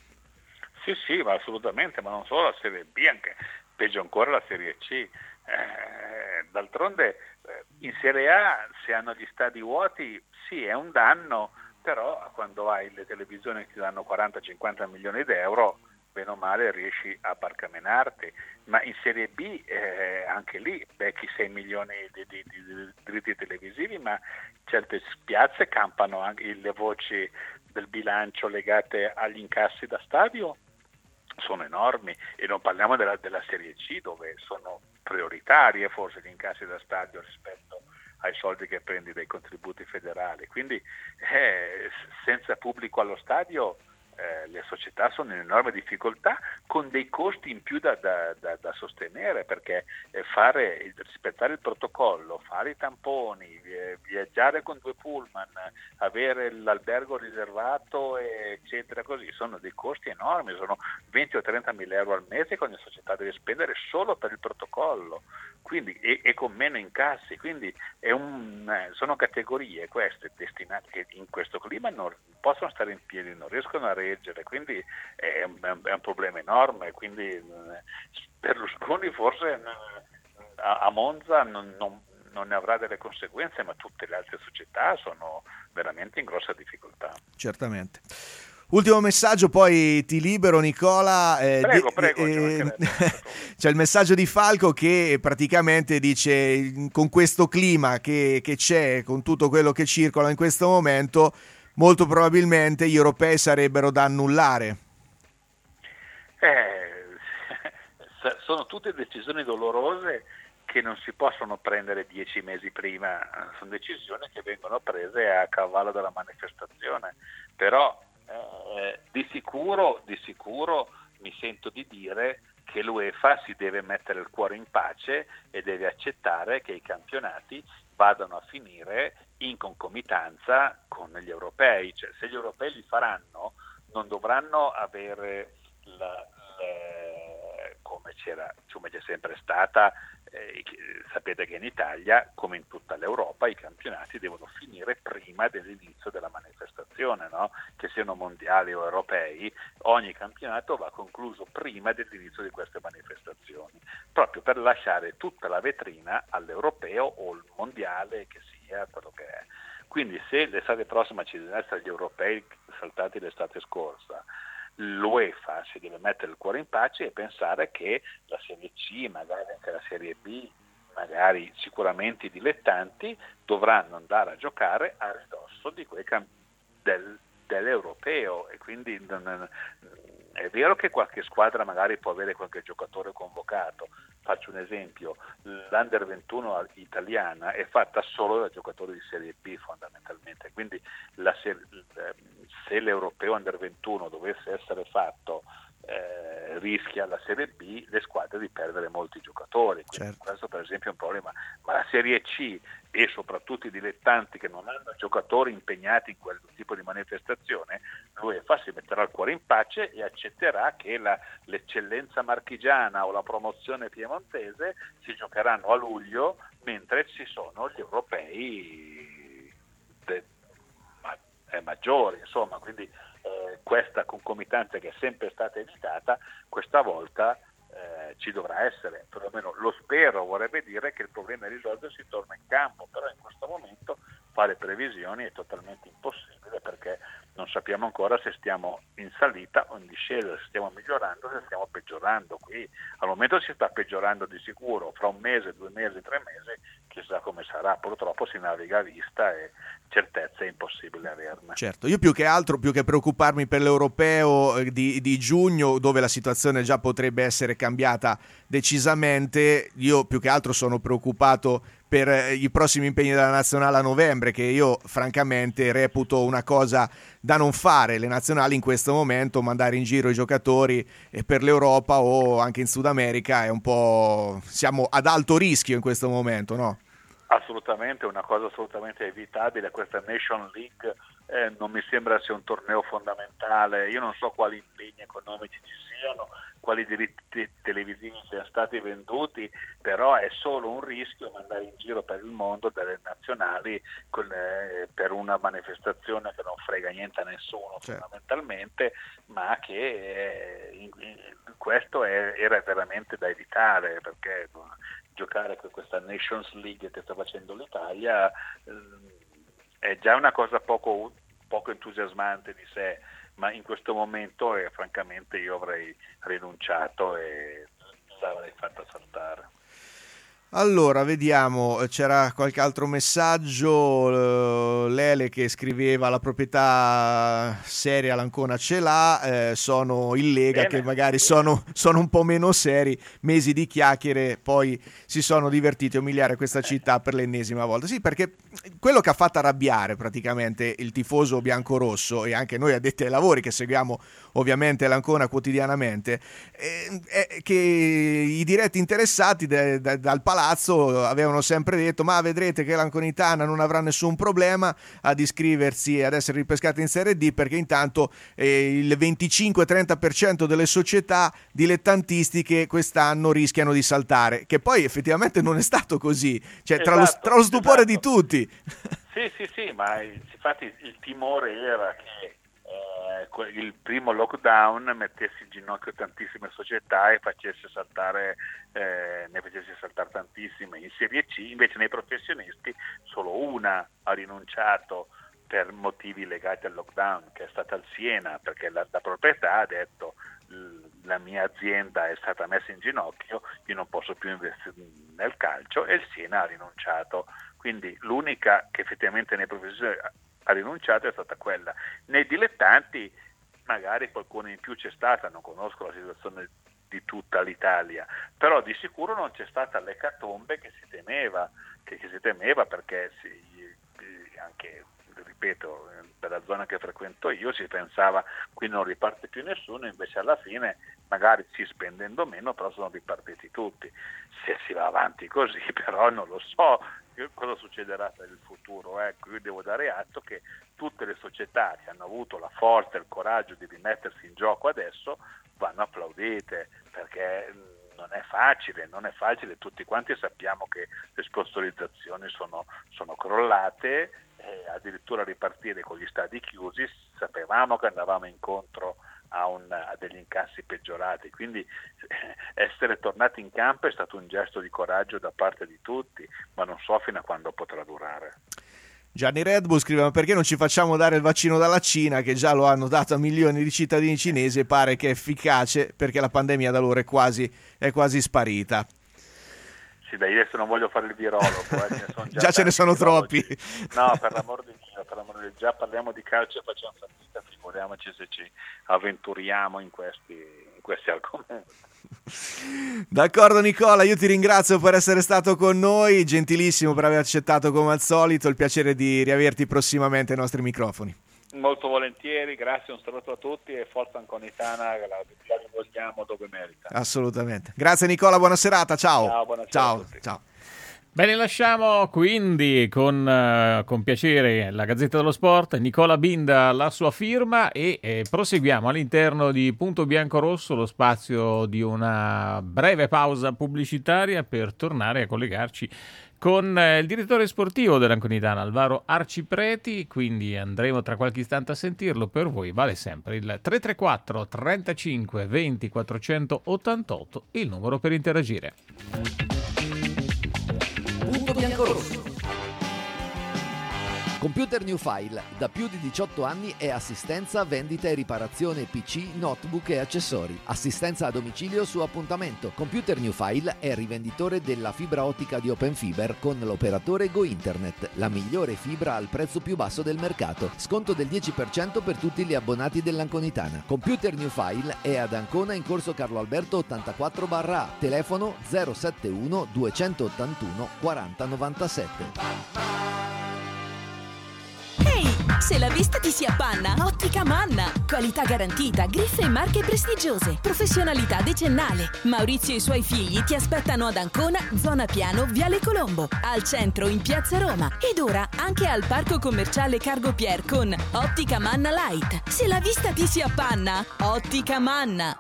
Sì, ma assolutamente, ma non solo la Serie B, anche peggio ancora la Serie C. D'altronde in Serie A, se hanno gli stadi vuoti, sì, è un danno, però quando hai le televisioni che ti danno 40-50 milioni di euro, bene o male riesci a barcamenarti, ma in Serie B anche lì becchi 6 milioni di diritti televisivi, ma certe piazze campano anche le voci del bilancio legate agli incassi da stadio, sono enormi, e non parliamo della Serie C, dove sono prioritarie forse gli incassi da stadio rispetto ai soldi che prendi dai contributi federali, quindi senza pubblico allo stadio le società sono in enorme difficoltà, con dei costi in più da sostenere, perché rispettare il protocollo, fare i tamponi, viaggiare con 2 pullman, avere l'albergo riservato, eccetera, così, sono dei costi enormi, sono 20 o 30 mila euro al mese che ogni società deve spendere solo per il protocollo, quindi, e con meno incassi, quindi sono categorie queste destinate che in questo clima non possono stare in piedi, non riescono a reggere, quindi è un problema enorme, quindi Berlusconi forse a Monza non ne avrà delle conseguenze, ma tutte le altre società sono veramente in grossa difficoltà. Certamente. Ultimo messaggio, poi ti libero, Nicola. Prego. C'è il messaggio di Falco che praticamente dice: con questo clima che c'è, con tutto quello che circola in questo momento, molto probabilmente gli europei sarebbero da annullare. Sono tutte decisioni dolorose che non si possono prendere 10 mesi prima, sono decisioni che vengono prese a cavallo della manifestazione, però di sicuro mi sento di dire che l'UEFA si deve mettere il cuore in pace e deve accettare che i campionati vadano a finire in concomitanza con gli europei, cioè se gli europei li faranno non dovranno avere come c'è sempre stata, sapete che in Italia, come in tutta l'Europa, i campionati devono finire prima dell'inizio della manifestazione, no? Che siano mondiali o europei, ogni campionato va concluso prima dell'inizio di queste manifestazioni, proprio per lasciare tutta la vetrina all'europeo o al mondiale, che sia quello che è. Quindi se l'estate prossima ci devono essere gli europei saltati l'estate scorsa, l'UEFA si deve mettere il cuore in pace e pensare che la Serie C, magari anche la Serie B, magari sicuramente i dilettanti dovranno andare a giocare a ridosso di quei dell'europeo, e quindi è vero che qualche squadra magari può avere qualche giocatore convocato. Faccio un esempio: l'Under 21 italiana è fatta solo da giocatori di Serie B fondamentalmente, quindi se l'europeo Under 21 dovesse essere fatto rischia la Serie B, le squadre, di perdere molti giocatori, quindi certo. Questo per esempio è un problema, ma la Serie C e soprattutto i dilettanti che non hanno giocatori impegnati in quel tipo di manifestazione, l'UEFA si metterà il cuore in pace e accetterà che l'eccellenza marchigiana o la promozione piemontese si giocheranno a luglio, mentre ci sono gli europei maggiori, insomma, quindi questa concomitanza che è sempre stata evitata, questa volta ci dovrà essere, perlomeno lo spero, vorrebbe dire che il problema è risolto e si torna in campo, però in questo momento fare previsioni è totalmente impossibile, perché non sappiamo ancora se stiamo in salita o in discesa, se stiamo migliorando o se stiamo peggiorando. Qui al momento si sta peggiorando di sicuro, fra un mese, 2 mesi, 3 mesi chissà come sarà. Purtroppo si naviga a vista e certezze è impossibile averne. Certo, io più che preoccuparmi per l'europeo di giugno, dove la situazione già potrebbe essere cambiata decisamente, io più che altro sono preoccupato per i prossimi impegni della nazionale a novembre, che io francamente reputo una cosa da non fare. Le nazionali in questo momento, mandare in giro i giocatori per l'Europa o anche in Sud America, è un po', siamo ad alto rischio in questo momento, no? Assolutamente, una cosa assolutamente evitabile. Questa Nation League non mi sembra sia un torneo fondamentale. Io non so quali impegni economici ci siano, quali diritti televisivi siano stati venduti, però è solo un rischio mandare in giro per il mondo delle nazionali per una manifestazione che non frega niente a nessuno, fondamentalmente, ma che questo era veramente da evitare, perché giocare con questa Nations League che sta facendo l'Italia è già una cosa poco entusiasmante di sé, ma in questo momento francamente io avrei rinunciato e l'avrei fatta saltare. Allora, vediamo, c'era qualche altro messaggio. Lele che scriveva: la proprietà seria l'Ancona ce l'ha, sono in Lega. Bene, che magari sono un po' meno seri, mesi di chiacchiere, poi si sono divertiti a umiliare questa città per l'ennesima volta. Sì, perché quello che ha fatto arrabbiare praticamente il tifoso biancorosso, e anche noi addetti ai lavori che seguiamo ovviamente l'Ancona quotidianamente, è che i diretti interessati dal palazzo avevano sempre detto: ma vedrete che l'Anconitana non avrà nessun problema ad iscriversi e ad essere ripescata in Serie D, perché intanto il 25-30% delle società dilettantistiche quest'anno rischiano di saltare, che poi effettivamente non è stato così, cioè tra lo stupore di tutti. Sì, ma infatti il timore era che il primo lockdown mettesse in ginocchio tantissime società e ne facesse saltare tantissime. In Serie C invece nei professionisti solo una ha rinunciato per motivi legati al lockdown, che è stata il Siena, perché la proprietà ha detto: la mia azienda è stata messa in ginocchio, io non posso più investire nel calcio, e il Siena ha rinunciato. Quindi l'unica che effettivamente nei professionisti ha rinunciato è stata quella. Nei dilettanti magari qualcuno in più c'è stata, non conosco la situazione di tutta l'Italia, però di sicuro non c'è stata l'ecatombe che si temeva, perché anche, ripeto, per la zona che frequento io si pensava: qui non riparte più nessuno, invece alla fine magari ci spendendo meno, però sono ripartiti tutti. Se si va avanti così però non lo so cosa succederà per il futuro. Ecco, io devo dare atto che tutte le società che hanno avuto la forza e il coraggio di rimettersi in gioco adesso vanno applaudite, perché non è facile, tutti quanti sappiamo che le sponsorizzazioni sono crollate, addirittura ripartire con gli stadi chiusi, sapevamo che andavamo incontro a degli incassi peggiorati, quindi essere tornati in campo è stato un gesto di coraggio da parte di tutti, ma non so fino a quando potrà durare. Gianni Red Bull scrive: ma perché non ci facciamo dare il vaccino dalla Cina, che già lo hanno dato a milioni di cittadini cinesi e pare che è efficace, perché la pandemia da loro è quasi sparita. Sì, dai, adesso non voglio fare il virologo, già ce ne sono troppi. No, per l'amor di Dio, già parliamo di calcio e facciamo fatica, figuriamoci se ci avventuriamo in questi argomenti. D'accordo Nicola, io ti ringrazio per essere stato con noi, gentilissimo per aver accettato come al solito, il piacere di riaverti prossimamente ai nostri microfoni. Molto volentieri, grazie, un saluto a tutti e forza Anconitana, la rivolgiamo dove merita. Assolutamente. Grazie Nicola, buona serata, ciao. Ciao, buona serata a tutti. Ciao. Bene, lasciamo quindi con piacere la Gazzetta dello Sport, Nicola Binda la sua firma e proseguiamo all'interno di Punto Biancorosso, lo spazio di una breve pausa pubblicitaria per tornare a collegarci con il direttore sportivo dell'Anconitana, Alvaro Arcipreti, quindi andremo tra qualche istante a sentirlo. Per voi vale sempre il 334 35 20 488, il numero per interagire. Punto Biancorosso. Computer New File, da più di 18 anni è assistenza, vendita e riparazione PC, notebook e accessori. Assistenza a domicilio su appuntamento. Computer New File è rivenditore della fibra ottica di Open Fiber con l'operatore Go Internet, la migliore fibra al prezzo più basso del mercato. Sconto del 10% per tutti gli abbonati dell'Anconitana. Computer New File è ad Ancona in corso Carlo Alberto 84/A. Telefono 071 281 40 97. Ehi, se la vista ti si appanna, Ottica Manna. Qualità garantita, griffe e marche prestigiose, professionalità decennale. Maurizio e i suoi figli ti aspettano ad Ancona, zona Piano, Viale Colombo, al centro in Piazza Roma ed ora anche al parco commerciale Cargo Pier con Ottica Manna Light. Se la vista ti si appanna, Ottica Manna.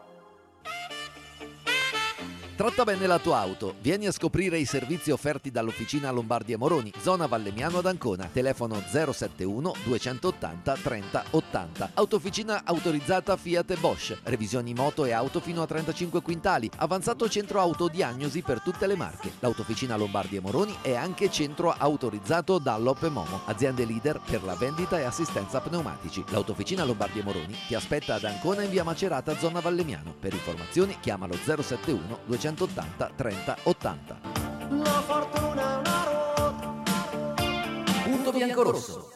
Tratta bene la tua auto. Vieni a scoprire i servizi offerti dall'Officina Lombardi Moroni, zona Vallemmiano ad Ancona. Telefono 071 280 30 80. Autofficina autorizzata Fiat e Bosch. Revisioni moto e auto fino a 35 quintali. Avanzato centro autodiagnosi per tutte le marche. L'Autofficina Lombardi Moroni è anche centro autorizzato Dunlop e Momo, aziende leader per la vendita e assistenza pneumatici. L'Autofficina Lombardi Moroni ti aspetta ad Ancona in via Macerata, zona Vallemmiano. Per informazioni chiamalo 071 280 30 80. La fortuna è una ruota. Punto biancorosso.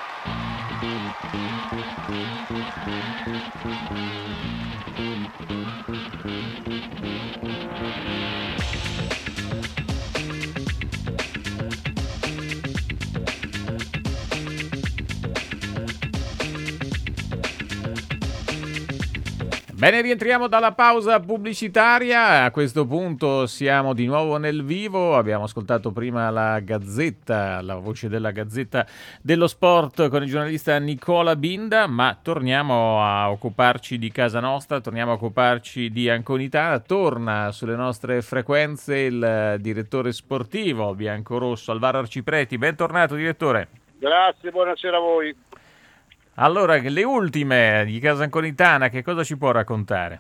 Bene, rientriamo dalla pausa pubblicitaria. A questo punto siamo di nuovo nel vivo. Abbiamo ascoltato prima la Gazzetta, la voce della Gazzetta dello Sport con il giornalista Nicola Binda, ma torniamo a occuparci di casa nostra, torniamo a occuparci di Anconitana. Torna sulle nostre frequenze il direttore sportivo biancorosso Alvaro Arcipreti. Bentornato, direttore. Grazie, buonasera a voi. Allora, le ultime di casa Anconitana, che cosa ci può raccontare?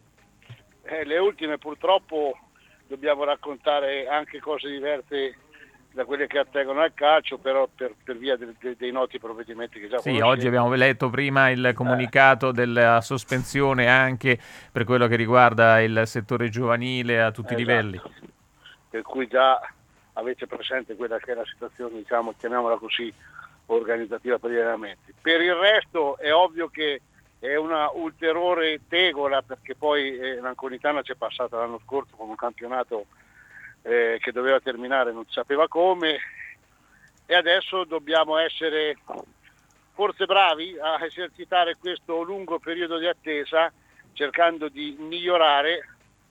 Le ultime purtroppo dobbiamo raccontare anche cose diverse da quelle che attengono al calcio, però per via dei noti provvedimenti che già conosciamo. Sì, oggi abbiamo letto prima il comunicato della sospensione anche per quello che riguarda il settore giovanile a tutti i livelli. Per cui già avete presente quella che è la situazione, diciamo, chiamiamola così, organizzativa per gli allenamenti. Per il resto è ovvio che è una ulteriore tegola, perché poi l'Anconitana c'è passata l'anno scorso con un campionato che doveva terminare, non si sapeva come, e adesso dobbiamo essere forse bravi a esercitare questo lungo periodo di attesa, cercando di migliorare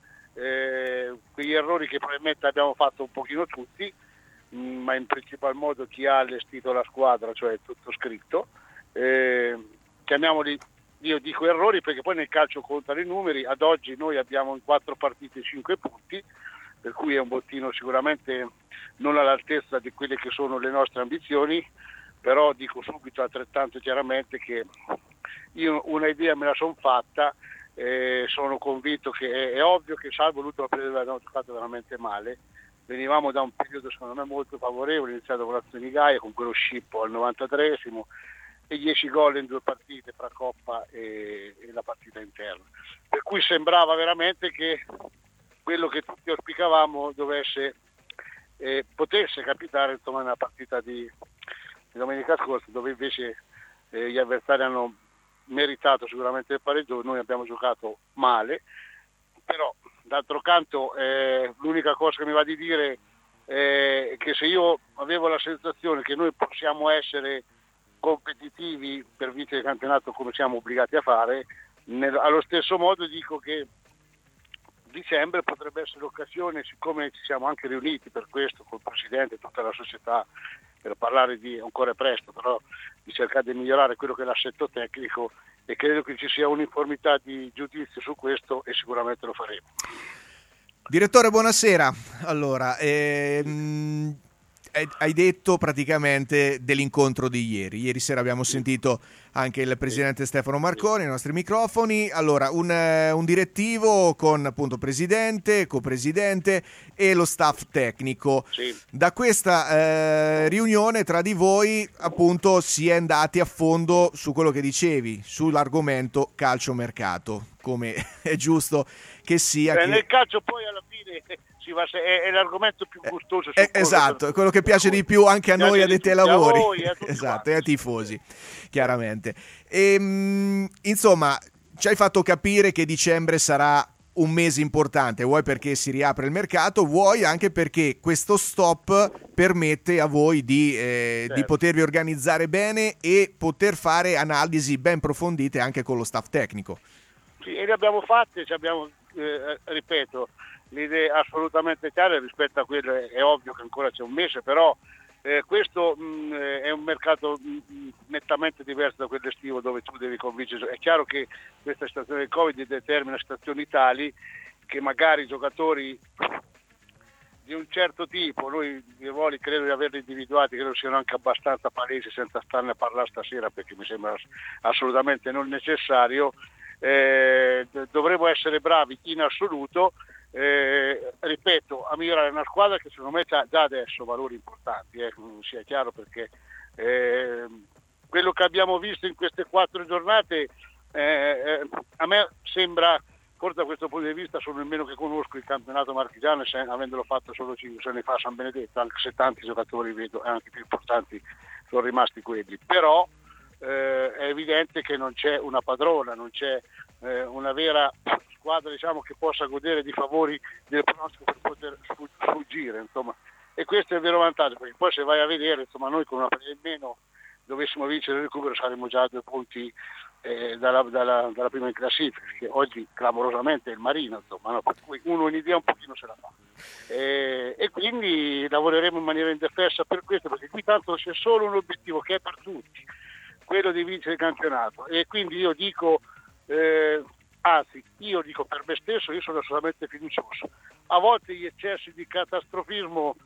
quegli errori che probabilmente abbiamo fatto un pochino tutti, ma in principal modo chi ha allestito la squadra, cioè tutto scritto. Chiamiamoli, io dico errori perché poi nel calcio contano i numeri. Ad oggi noi abbiamo in 4 partite 5 punti, per cui è un bottino sicuramente non all'altezza di quelle che sono le nostre ambizioni, però dico subito altrettanto chiaramente che io una idea me la sono fatta. Sono convinto che è ovvio che salvo l'ultimo periodo abbiamo giocato veramente male. Venivamo da un periodo secondo me molto favorevole, iniziato con l'azione di Gaia, con quello scippo al 93esimo e 10 gol in 2 partite fra Coppa e la partita interna. Per cui sembrava veramente che quello che tutti auspicavamo potesse capitare, insomma, nella partita di domenica scorsa, dove invece gli avversari hanno meritato sicuramente il pareggio. Noi abbiamo giocato male, però d'altro canto l'unica cosa che mi va di dire è che se io avevo la sensazione che noi possiamo essere competitivi per vincere il campionato come siamo obbligati a fare, allo stesso modo dico che dicembre potrebbe essere l'occasione, siccome ci siamo anche riuniti per questo col Presidente e tutta la società, per parlare di, ancora è presto, però di cercare di migliorare quello che è l'assetto tecnico, e credo che ci sia uniformità di giudizio su questo e sicuramente lo faremo. Direttore, buonasera. Allora, hai detto praticamente dell'incontro di ieri. Ieri sera abbiamo sentito anche il presidente Stefano Marconi ai nostri microfoni. Allora, un direttivo con appunto presidente, copresidente e lo staff tecnico. Sì. Da questa riunione tra di voi appunto si è andati a fondo su quello che dicevi, sull'argomento calciomercato, come è giusto che sia. Nel calcio poi alla fine è l'argomento più gustoso. Esatto, è quello che piace di più anche a noi addetti ai lavori. Esatto, e ai tifosi, chiaramente. Insomma, ci hai fatto capire che dicembre sarà un mese importante, vuoi perché si riapre il mercato, vuoi anche perché questo stop permette a voi di potervi organizzare bene e poter fare analisi ben approfondite anche con lo staff tecnico. Sì, e le abbiamo fatte, ripeto, l'idea assolutamente chiara rispetto a quello. È ovvio che ancora c'è un mese, però questo è un mercato nettamente diverso da quello estivo, dove tu devi convincere. È chiaro che questa situazione del Covid determina situazioni tali che magari i giocatori di un certo tipo, noi i ruoli credo di averli individuati, credo siano anche abbastanza palesi senza starne a parlare stasera, perché mi sembra assolutamente non necessario. Dovremo essere bravi in assoluto, ripeto, a migliorare una squadra che secondo me ha già adesso valori importanti, sia chiaro, perché quello che abbiamo visto in queste 4 giornate a me sembra, forse da questo punto di vista sono nemmeno che conosco il campionato marchigiano, avendolo fatto solo 5 anni fa a San Benedetto, anche se tanti giocatori vedo anche più importanti sono rimasti quelli, però è evidente che non c'è una padrona, non c'è una vera squadra, diciamo, che possa godere di favori del pronostico per poter sfuggire, insomma. E questo è il vero vantaggio, perché poi se vai a vedere, insomma, noi con una partita in meno dovessimo vincere il recupero saremmo già a 2 punti dalla prima in classifica, che oggi clamorosamente è il Marino, insomma, no? Per cui uno un'idea un pochino se la fa. E quindi lavoreremo in maniera indefessa per questo, perché qui tanto c'è solo un obiettivo che è per tutti, quello di vincere il campionato. E quindi io dico, io dico per me stesso, io sono assolutamente fiducioso. A volte gli eccessi di catastrofismo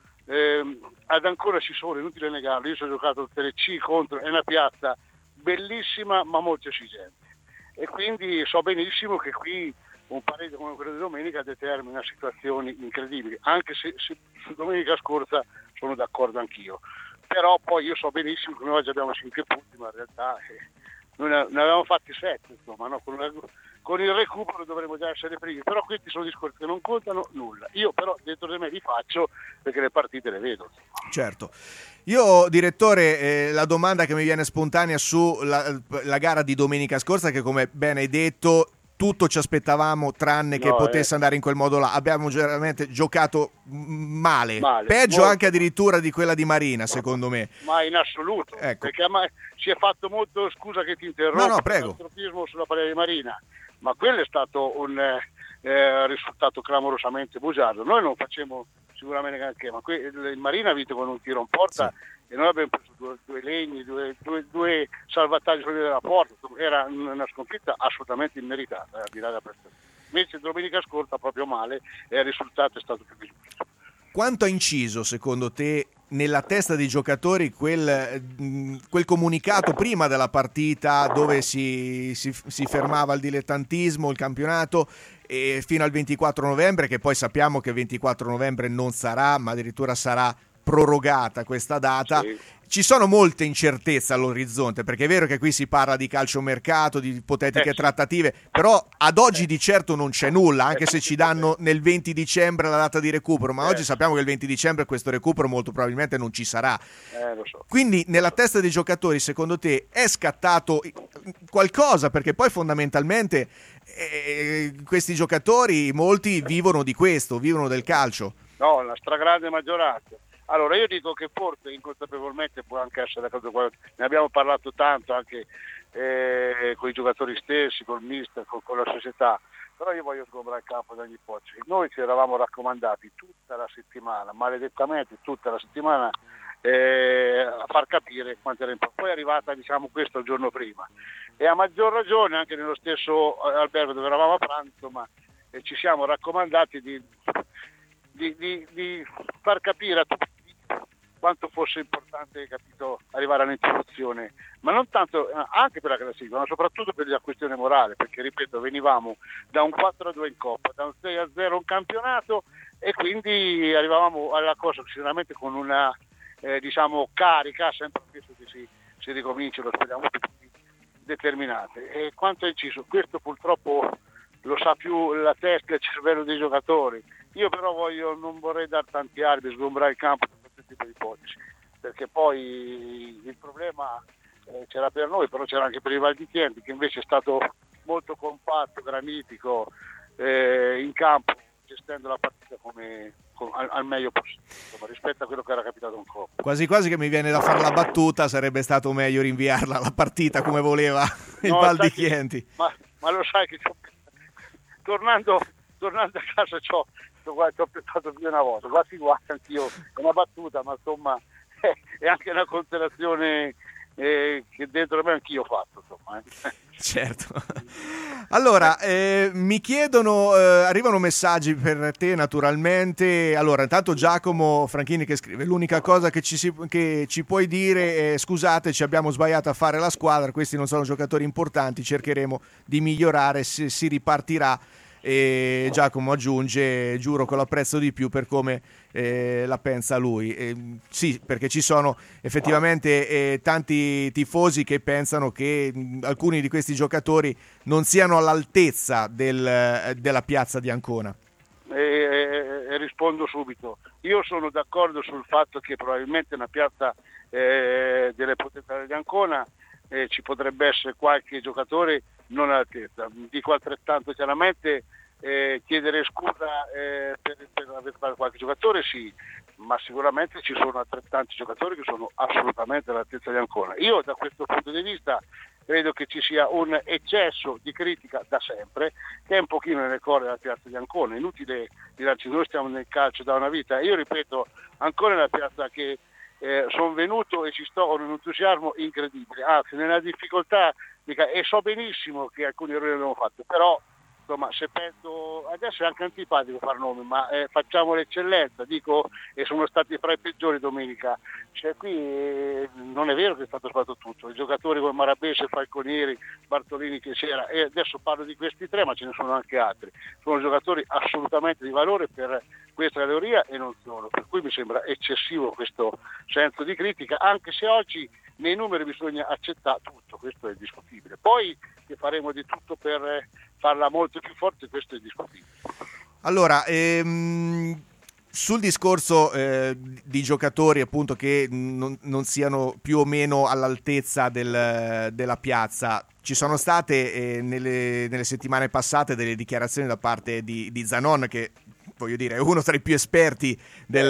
ad Ancona ci sono, inutile negarlo. Io ho giocato il Serie C contro, è una piazza bellissima ma molto esigente, e quindi so benissimo che qui un pareggio come quello di domenica determina situazioni incredibili, anche se su domenica scorsa sono d'accordo anch'io, però poi io so benissimo che noi oggi abbiamo 5 punti, ma in realtà noi ne avevamo fatti 7, insomma, no? Con il recupero dovremmo già essere primi, però questi sono discorsi che non contano nulla. Io però dentro di me li faccio perché le partite le vedo. Certo. Io, direttore, la domanda che mi viene spontanea sulla gara di domenica scorsa, che come bene hai detto, tutto ci aspettavamo tranne che potesse andare in quel modo là. Abbiamo generalmente giocato male. Peggio molto. Anche addirittura di quella di Marina, secondo me. Ma in assoluto, ecco. Perché si è fatto molto, scusa che ti interrompo, no, prego. Sulla partita di Marina, ma quello è stato un risultato clamorosamente bugiardo. Noi non facciamo sicuramente neanche, ma il Marina ha vinto con un tiro in porta, sì. E noi abbiamo preso due legni, due salvataggi fuori dalla porta. Era una sconfitta assolutamente immeritata, al di là della prestazione. Invece domenica scorsa proprio male, e il risultato è stato più che giusto. Quanto ha inciso secondo te nella testa dei giocatori quel comunicato prima della partita, dove si fermava il dilettantismo, il campionato, e fino al 24 novembre, che poi sappiamo che il 24 novembre non sarà, ma addirittura sarà prorogata questa data? Sì. Ci sono molte incertezze all'orizzonte, perché è vero che qui si parla di calciomercato, di ipotetiche trattative, però ad oggi di certo non c'è nulla, anche se ci danno nel 20 dicembre la data di recupero, ma oggi sappiamo che il 20 dicembre questo recupero molto probabilmente non ci sarà. Lo so. Quindi nella testa dei giocatori, secondo te, è scattato qualcosa? Perché poi fondamentalmente questi giocatori, molti vivono di questo, vivono del calcio. No, la stragrande maggioranza. Allora io dico che forse inconsapevolmente può anche essere, ne abbiamo parlato tanto anche con i giocatori stessi, col mister, con la società, però io voglio sgombrare il campo da ogni ipotesi. Noi ci eravamo raccomandati tutta la settimana, maledettamente tutta la settimana, a far capire quanto era importante. Poi è arrivata, diciamo, questo il giorno prima, e a maggior ragione anche nello stesso albergo dove eravamo a pranzo, ma ci siamo raccomandati di far capire a tutti quanto fosse importante, capito, arrivare all'interruzione, ma non tanto anche per la classifica, ma soprattutto per la questione morale, perché ripeto, venivamo da un 4-2 in Coppa, da un 6-0 in campionato, e quindi arrivavamo alla cosa sicuramente con una diciamo carica, sempre spesso che si ricomincia, lo speriamo tutti, determinate. E quanto è inciso, questo purtroppo lo sa più la testa e il cervello dei giocatori. Io però non vorrei dare tanti armi, sgombrare il campo per questo tipo di ipotesi, perché poi il problema c'era per noi, però c'era anche per i Val di Chieti, che invece è stato molto compatto, granitico in campo, gestendo la partita al meglio possibile, insomma, rispetto a quello che era capitato in Coppa. Quasi quasi che mi viene da fare la battuta, sarebbe stato meglio rinviarla la partita come voleva il Val di Chieti. Ma lo sai che tornando a casa ci ho pensato più una volta, quasi anch'io, è una battuta, ma insomma è anche una considerazione che dentro me anch'io ho fatto, insomma. Certo. Allora, mi chiedono, arrivano messaggi per te naturalmente. Allora, intanto Giacomo Franchini che scrive: l'unica cosa che ci puoi dire è scusate, ci abbiamo sbagliato a fare la squadra, questi non sono giocatori importanti, cercheremo di migliorare, se si ripartirà. E Giacomo aggiunge: giuro che lo apprezzo di più per come la pensa lui. Sì, perché ci sono effettivamente tanti tifosi che pensano che alcuni di questi giocatori non siano all'altezza della piazza di Ancona. Rispondo subito. Io sono d'accordo sul fatto che probabilmente una piazza delle potenzialità di Ancona ci potrebbe essere qualche giocatore non all'altezza. Dico altrettanto chiaramente, chiedere scusa per aver sbagliato qualche giocatore sì, ma sicuramente ci sono altrettanti giocatori che sono assolutamente all'altezza di Ancona. Io da questo punto di vista credo che ci sia un eccesso di critica da sempre, che è un pochino nelle corde della piazza di Ancona. Inutile dirci, noi stiamo nel calcio da una vita. Io ripeto, Ancona è una piazza che sono venuto e ci sto con un entusiasmo incredibile, anzi nella difficoltà, e so benissimo che alcuni errori abbiamo fatto, però insomma, se penso, adesso è anche antipatico far nomi, ma facciamo l'eccellenza, dico, e sono stati fra i peggiori domenica. Cioè, qui non è vero che è stato fatto tutto, i giocatori come Marabese, Falconieri, Bartolini che c'era, e adesso parlo di questi tre, ma ce ne sono anche altri, sono giocatori assolutamente di valore per questa categoria e non solo, per cui mi sembra eccessivo questo senso di critica, anche se oggi nei numeri bisogna accettare tutto, questo è discutibile. Poi che faremo di tutto per farla molto più forte, questo è discutibile. Allora, sul discorso di giocatori appunto che non siano più o meno all'altezza della piazza, ci sono state nelle settimane passate delle dichiarazioni da parte di Zanon, che voglio dire è uno tra i più esperti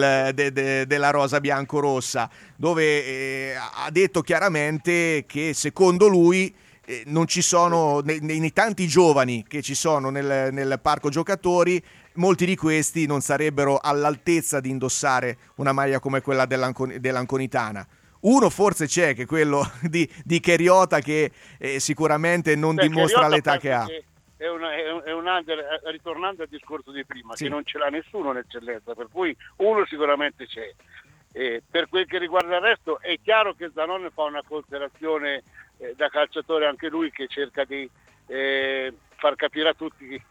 della rosa bianco-rossa, dove ha detto chiaramente che secondo lui non ci sono, nei tanti giovani che ci sono nel parco giocatori, molti di questi non sarebbero all'altezza di indossare una maglia come quella dell'Anconitana. Uno forse c'è, che è quello di Cheriota, che sicuramente non dimostra Cheriota l'età che ha. È un under, ritornando al discorso di prima, sì, che non ce l'ha nessuno nell'eccellenza, per cui uno sicuramente c'è. Per quel che riguarda il resto è chiaro che Zanon fa una considerazione da calciatore anche lui, che cerca di far capire a tutti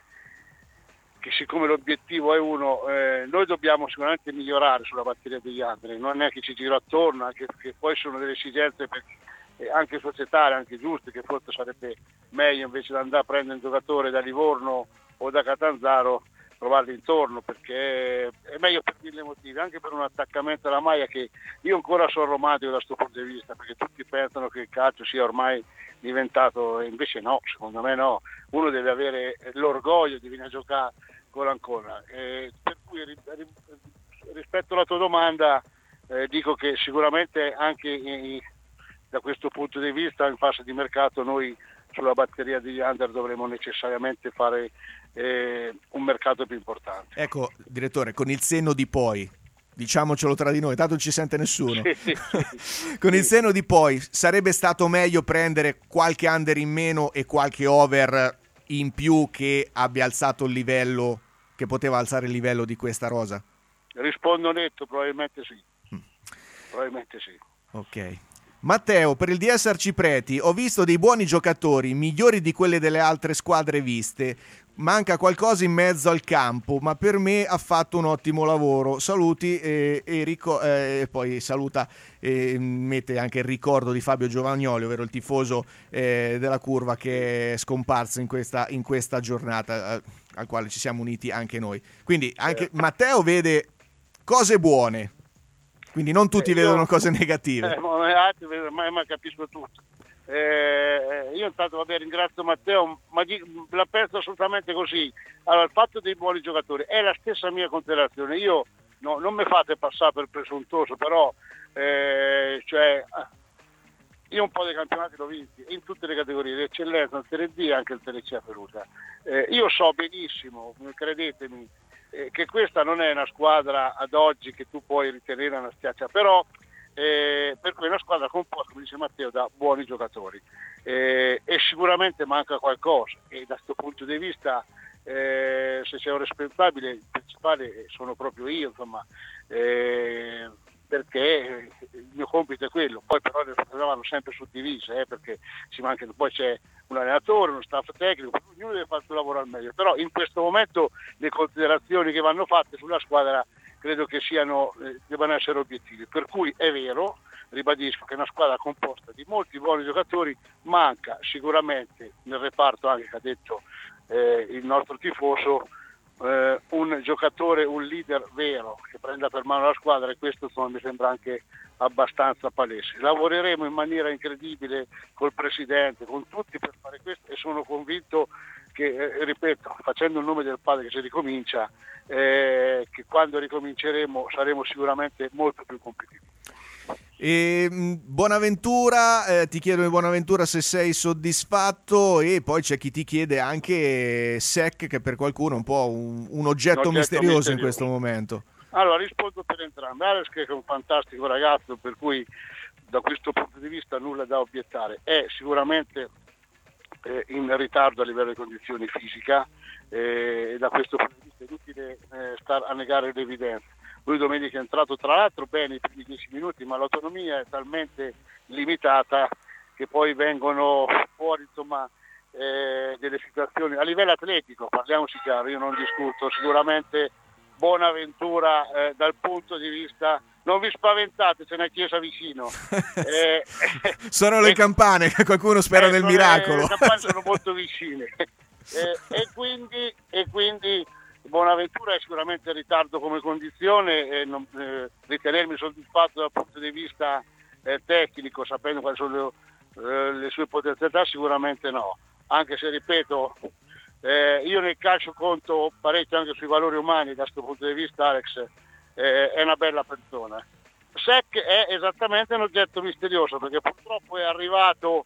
che siccome l'obiettivo è uno, noi dobbiamo sicuramente migliorare sulla batteria degli altri, non è che ci gira attorno, anche perché poi sono delle esigenze anche societarie, anche giuste, che forse sarebbe meglio invece di andare a prendere un giocatore da Livorno o da Catanzaro, trovarli intorno, perché è meglio per mille motivi, anche per un attaccamento alla maglia, che io ancora sono romantico da questo punto di vista, perché tutti pensano che il calcio sia ormai diventato, e invece no, secondo me no, uno deve avere l'orgoglio di venire a giocare con l'Ancona. Per cui rispetto alla tua domanda dico che sicuramente anche da questo punto di vista in fase di mercato noi sulla batteria degli under dovremo necessariamente fare un mercato più importante. Ecco, direttore, con il senno di poi, diciamocelo tra di noi, tanto non ci sente nessuno. Sì. Con il senno di poi, sarebbe stato meglio prendere qualche under in meno e qualche over in più che abbia alzato il livello, che poteva alzare il livello di questa rosa? Rispondo netto, probabilmente sì. probabilmente sì. Ok. Matteo, per il DS Arcipreti ho visto dei buoni giocatori, migliori di quelle delle altre squadre viste. Manca qualcosa in mezzo al campo, ma per me ha fatto un ottimo lavoro. Saluti e poi saluta e mette anche il ricordo di Fabio Giovagnoli, ovvero il tifoso della Curva che è scomparso in questa giornata al quale ci siamo uniti anche noi. Quindi anche Matteo vede cose buone, quindi non tutti vedono cose negative. Ma capisco tutto. Io intanto ringrazio Matteo, ma la penso assolutamente così. Allora, il fatto dei buoni giocatori è la stessa mia considerazione. Io non mi fate passare per presuntuoso, però io un po' dei campionati l'ho vinti in tutte le categorie, l'eccellenza, il Serie D e anche il Serie C a Perugia. Io so benissimo, credetemi, che questa non è una squadra ad oggi che tu puoi ritenere una stiaccia, però per cui è una squadra composta, come dice Matteo, da buoni giocatori, e sicuramente manca qualcosa, e da questo punto di vista se c'è un responsabile, il principale sono proprio io, insomma, perché il mio compito è quello. Poi però le squadre vanno sempre suddivise, perché poi c'è un allenatore, uno staff tecnico, ognuno deve fare il suo lavoro al meglio, però in questo momento le considerazioni che vanno fatte sulla squadra credo che debbano essere obiettivi, per cui è vero, ribadisco che è una squadra composta di molti buoni giocatori, manca sicuramente nel reparto, anche che ha detto il nostro tifoso, un giocatore, un leader vero che prenda per mano la squadra, e questo mi sembra anche abbastanza palese. Lavoreremo in maniera incredibile col presidente, con tutti per fare questo, e sono convinto che, ripeto, facendo il nome del Padre che si ricomincia, che quando ricominceremo saremo sicuramente molto più competitivi. Bonaventura, ti chiedo di Bonaventura se sei soddisfatto, e poi c'è chi ti chiede anche Sec, che per qualcuno è un po' un oggetto misterioso in questo momento. Allora rispondo per entrambi. Alex, che è un fantastico ragazzo, per cui da questo punto di vista nulla da obiettare, è sicuramente in ritardo a livello di condizioni fisica, e da questo punto di vista è inutile star a negare l'evidenza. Lui domenica è entrato tra l'altro bene i primi 10 minuti, ma l'autonomia è talmente limitata che poi vengono fuori delle situazioni a livello atletico, parliamoci chiaro. Io non discuto, sicuramente Bonaventura dal punto di vista, non vi spaventate, c'è una chiesa vicino. Sono le campane, qualcuno spera nel miracolo. Le campane sono molto vicine. E quindi Bonaventura è sicuramente in ritardo come condizione, e ritenermi soddisfatto dal punto di vista tecnico, sapendo quali sono le sue potenzialità, sicuramente no. Anche se, ripeto, io nel calcio conto parecchio anche sui valori umani, da questo punto di vista Alex è una bella persona. Sec è esattamente un oggetto misterioso, perché purtroppo è arrivato,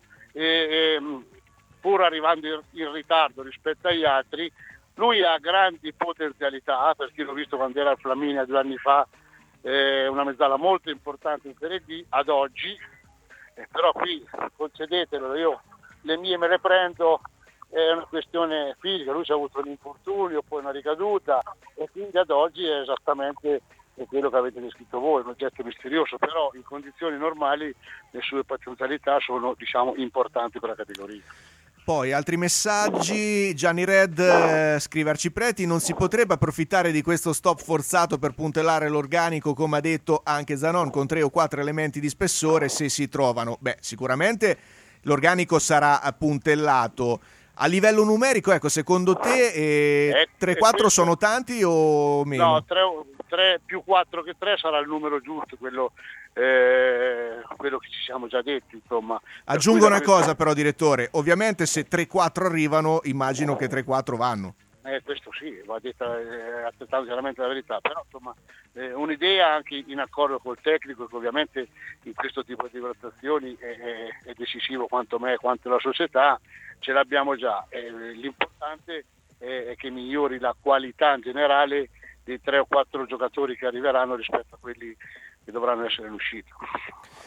pur arrivando in ritardo rispetto agli altri, lui ha grandi potenzialità, perché l'ho visto quando era al Flaminia 2 anni fa, una mezzala molto importante in Serie D ad oggi, però qui concedetelo, io le mie me le prendo, è una questione fisica, lui ci ha avuto un infortunio, poi una ricaduta, e quindi ad oggi è esattamente quello che avete descritto voi, un oggetto misterioso, però in condizioni normali le sue potenzialità sono, importanti per la categoria. Poi altri messaggi. Gianni Red scrive: Arcipreti, non si potrebbe approfittare di questo stop forzato per puntellare l'organico, come ha detto anche Zanon, con 3 o 4 elementi di spessore se si trovano? Beh, sicuramente l'organico sarà puntellato. A livello numerico, ecco, secondo te 3-4 sono tanti o meno? No, 3 più 4 che 3 sarà il numero giusto, quello che ci siamo già detti, insomma. Aggiungo una cosa però, direttore, ovviamente se 3-4 arrivano, immagino che 3-4 vanno. Questo sì, va detta altrettanto chiaramente la verità, però insomma un'idea anche in accordo col tecnico, che ovviamente in questo tipo di valutazioni è decisivo quanto me, quanto la società, ce l'abbiamo già. L'importante è che migliori la qualità in generale dei 3 o 4 giocatori che arriveranno rispetto a quelli che dovranno essere in uscita.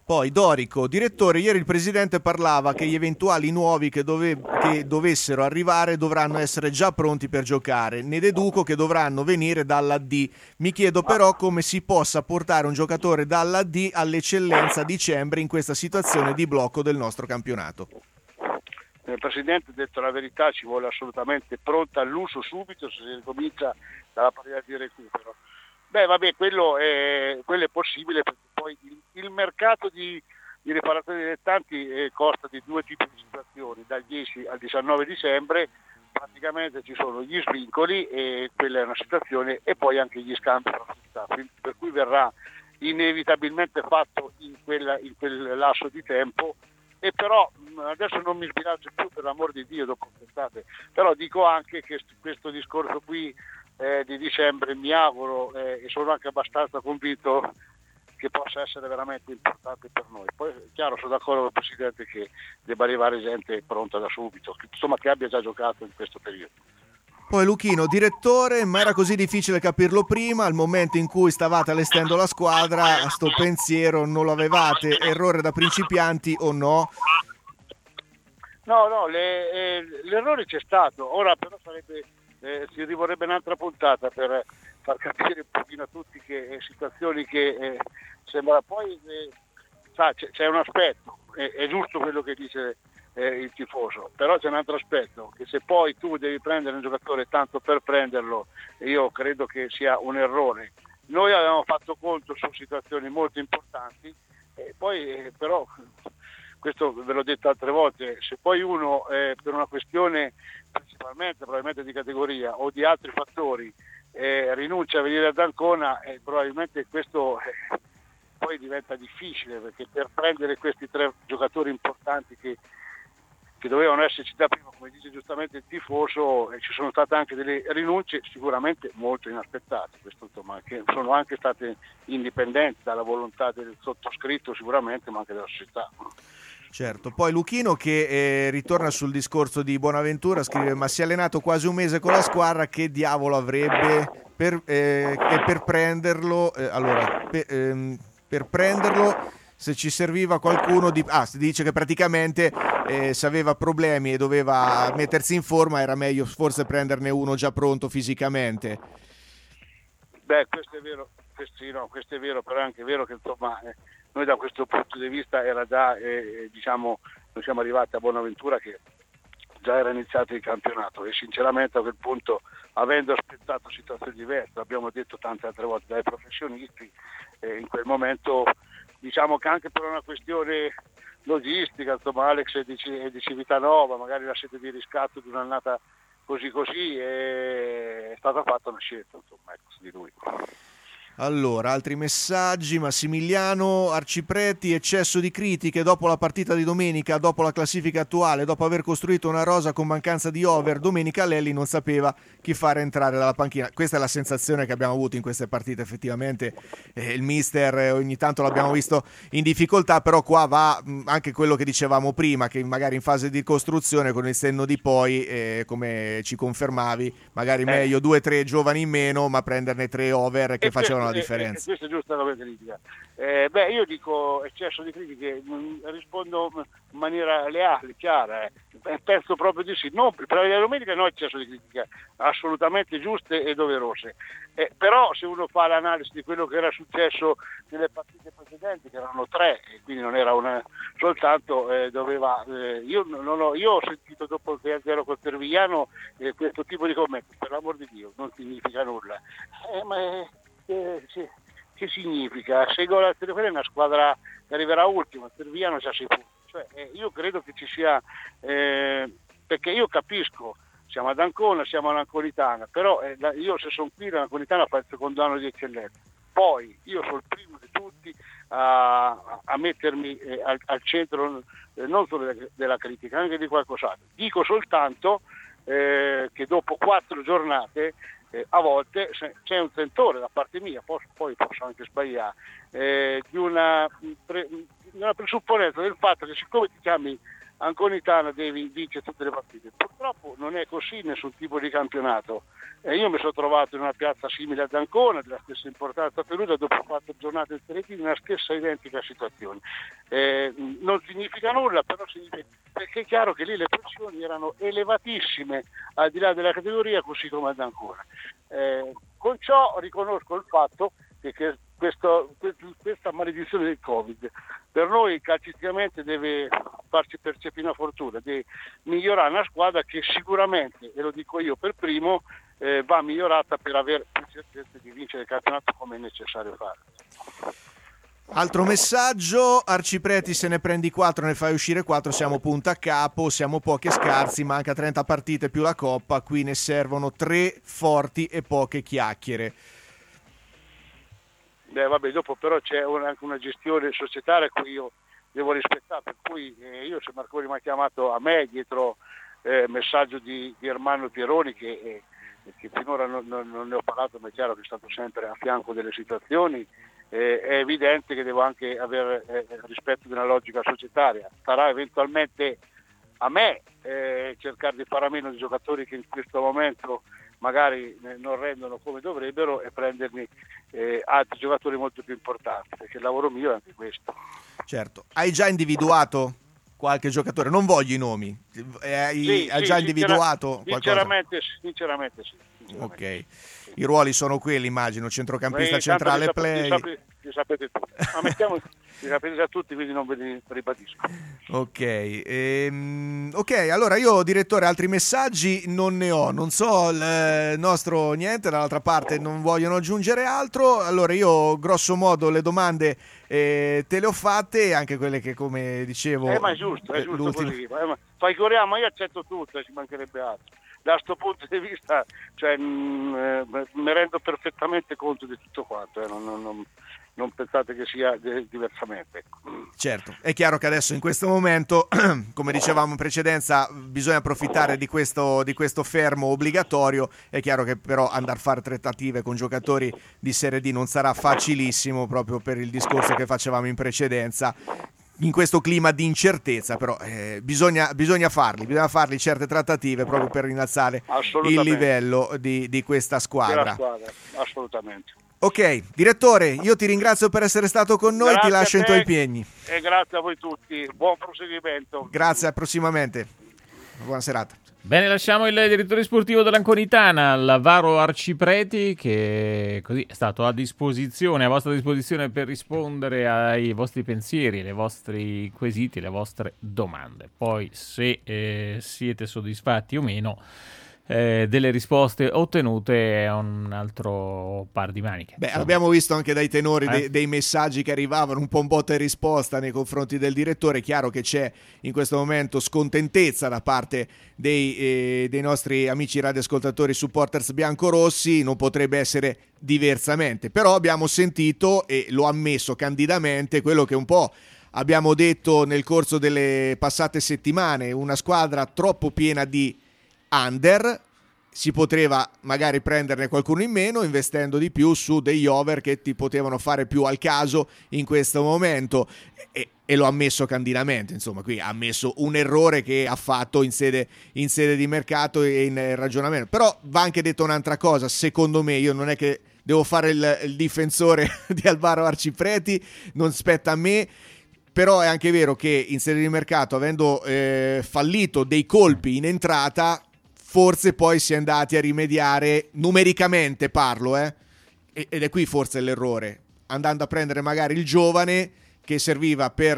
Poi Dorico, direttore, ieri il presidente parlava che gli eventuali nuovi che dovessero arrivare dovranno essere già pronti per giocare. Ne deduco che dovranno venire dalla D. Mi chiedo però come si possa portare un giocatore dalla D all'eccellenza a dicembre in questa situazione di blocco del nostro campionato. Il presidente, detto la verità, ci vuole assolutamente pronta all'uso subito se si ricomincia dalla partita di recupero. Beh, vabbè, quello è possibile, perché poi il mercato di riparatori dilettanti consta di due tipi di situazioni, dal 10 al 19 dicembre praticamente ci sono gli svincoli, e quella è una situazione, e poi anche gli scambi, per cui verrà inevitabilmente fatto in quel lasso di tempo. E però adesso non mi sbilancio più, per l'amor di Dio, dopo quest'estate, però dico anche che questo discorso qui di dicembre mi auguro e sono anche abbastanza convinto che possa essere veramente importante per noi. Poi chiaro, sono d'accordo con il Presidente che debba arrivare gente pronta da subito, insomma, che abbia già giocato in questo periodo. Poi Luchino, direttore, ma era così difficile capirlo prima, al momento in cui stavate allestendo la squadra, sto pensiero non lo avevate, errore da principianti o no? No, l'errore c'è stato, ora però ci rivorrebbe un'altra puntata per far capire un pochino a tutti che situazioni che sembra poi c'è un aspetto, è giusto quello che dice il tifoso, però c'è un altro aspetto, che se poi tu devi prendere un giocatore tanto per prenderlo, io credo che sia un errore. Noi avevamo fatto conto su situazioni molto importanti, e poi però, questo ve l'ho detto altre volte, se poi uno per una questione principalmente probabilmente di categoria o di altri fattori rinuncia a venire ad Ancona, probabilmente questo poi diventa difficile, perché per prendere questi tre giocatori importanti che dovevano esserci da prima, come dice giustamente il tifoso, ci sono state anche delle rinunce sicuramente molto inaspettate, questo, insomma, che sono anche state indipendenti dalla volontà del sottoscritto sicuramente, ma anche della società. Certo, poi Luchino che ritorna sul discorso di Bonaventura, scrive: ma si è allenato quasi un mese con la squadra, che diavolo avrebbe per prenderlo? Per prenderlo, se ci serviva qualcuno di... si dice che praticamente se aveva problemi e doveva mettersi in forma era meglio forse prenderne uno già pronto fisicamente. Beh, questo è vero, questo è vero, però è anche vero che insomma noi da questo punto di vista era già, diciamo, noi siamo arrivati a Bonaventura che già era iniziato il campionato, e sinceramente a quel punto, avendo aspettato situazioni diverse, abbiamo detto tante altre volte dai professionisti, in quel momento diciamo che anche per una questione logistica, insomma, Alex è di Civitanova, magari la sede di riscatto di un'annata così è stata fatta una scelta, insomma, ecco, di lui. Allora, altri messaggi. Massimiliano Arcipreti: eccesso di critiche dopo la partita di domenica, dopo la classifica attuale, dopo aver costruito una rosa con mancanza di over. Domenica Lelli non sapeva chi fare entrare dalla panchina. Questa è la sensazione che abbiamo avuto in queste partite, effettivamente il mister ogni tanto l'abbiamo visto in difficoltà, però qua va anche quello che dicevamo prima, che magari in fase di costruzione con il senno di poi, come ci confermavi, magari meglio 2 o 3 giovani in meno, ma prenderne 3 over che facevano la differenza. Questa è giusta come critica. Io dico eccesso di critiche, rispondo in maniera leale, chiara. Penso proprio di sì. Non, per la domenica no eccesso di critiche, assolutamente giuste e doverose. Però se uno fa l'analisi di quello che era successo nelle partite precedenti, che erano 3, e quindi non era una soltanto, doveva... Io ho sentito dopo il 0 col Servigliano questo tipo di commenti, per l'amor di Dio, non significa nulla. Che significa? Se gol al Telefono è una squadra che arriverà ultima, il Servigliano c'ha 6 punti. Cioè, io credo che ci sia, perché io capisco, siamo ad Ancona, siamo all'Anconitana, però io se sono qui l'Anconitana fa il secondo anno di eccellenza. Poi io sono il primo di tutti a mettermi al centro non solo della critica, anche di qualcos'altro. Dico soltanto che dopo 4 giornate a volte c'è un sentore da parte mia, poi posso anche sbagliare, di una presupponenza del fatto che siccome ti chiami Anconitana devi vincere tutte le partite. Purtroppo non è così nessun tipo di campionato, E io mi sono trovato in una piazza simile ad Ancona, della stessa importanza Perugia, dopo 4 giornate di Serie D, nella stessa identica situazione. Non significa nulla, però significa, perché è chiaro che lì le pressioni erano elevatissime al di là della categoria, così come ad Ancona. Con ciò riconosco il fatto che questa maledizione del Covid per noi calcisticamente deve farci percepire una fortuna, deve migliorare una squadra che sicuramente, e lo dico io per primo, va migliorata per avere più certezze di vincere il campionato come è necessario fare. Altro messaggio: Arcipreti, se ne prendi 4 ne fai uscire 4, siamo punta a capo, siamo pochi e scarsi, manca 30 partite più la Coppa, qui ne servono 3 forti e poche chiacchiere. Vabbè, dopo però c'è anche una gestione societaria a cui io devo rispettare, per cui io, se Marconi mi ha chiamato a me dietro messaggio di Ermanno Pieroni che finora non ne ho parlato, ma è chiaro che è stato sempre a fianco delle situazioni, è evidente che devo anche avere rispetto della logica societaria. Sarà eventualmente a me cercare di fare a meno di giocatori che in questo momento magari non rendono come dovrebbero e prendermi altri giocatori molto più importanti, perché il lavoro mio è anche questo. Certo. Hai già individuato qualche giocatore? Non voglio i nomi. Hai già individuato qualcosa? Sinceramente sì. Ok. I ruoli sono quelli, immagino, centrocampista centrale, play. Li sapete tutti. Ma li sapete già tutti, quindi non ve li ribadisco. Ok, allora io, direttore, altri messaggi non ne ho, non so il nostro niente, dall'altra parte non vogliono aggiungere altro, allora io grosso modo le domande te le ho fatte, anche quelle che, come dicevo, ma è giusto così, ma io accetto tutto, ci mancherebbe altro. Da questo punto di vista, cioè, mi rendo perfettamente conto di tutto quanto, non pensate che sia diversamente. Ecco. Certo, è chiaro che adesso in questo momento, come dicevamo in precedenza, bisogna approfittare di questo fermo obbligatorio. È chiaro che però andare a fare trattative con giocatori di Serie D non sarà facilissimo, proprio per il discorso che facevamo in precedenza. In questo clima di incertezza, però bisogna farli certe trattative proprio per innalzare il livello di questa squadra. Assolutamente. Ok, direttore, io ti ringrazio per essere stato con noi, Grazie, ti lascio in tuoi impegni. E grazie a voi tutti, buon proseguimento. Grazie, prossimamente. Buona serata. Bene, lasciamo il direttore sportivo dell'Anconitana, Lavaro Arcipreti, che così è stato a vostra disposizione per rispondere ai vostri pensieri, ai vostri quesiti, alle vostre domande. Poi, se siete soddisfatti o meno delle risposte ottenute, è un altro par di maniche. Beh, abbiamo visto anche dai tenori dei messaggi che arrivavano, un po' un botta e risposta nei confronti del direttore. È chiaro che c'è in questo momento scontentezza da parte dei nostri amici radioascoltatori supporters biancorossi, non potrebbe essere diversamente, però abbiamo sentito, e l'ho ammesso candidamente, quello che un po' abbiamo detto nel corso delle passate settimane: una squadra troppo piena di under, si poteva magari prenderne qualcuno in meno investendo di più su degli over che ti potevano fare più al caso in questo momento, e l'ho ammesso candidamente. Insomma, qui ha ammesso un errore che ha fatto in sede di mercato e in ragionamento. Però va anche detto un'altra cosa, secondo me. Io non è che devo fare il difensore di Alvaro Arcipreti, non spetta a me. Però è anche vero che in sede di mercato, avendo fallito dei colpi in entrata, forse poi si è andati a rimediare, numericamente parlo, ed è qui forse l'errore, andando a prendere magari il giovane che serviva per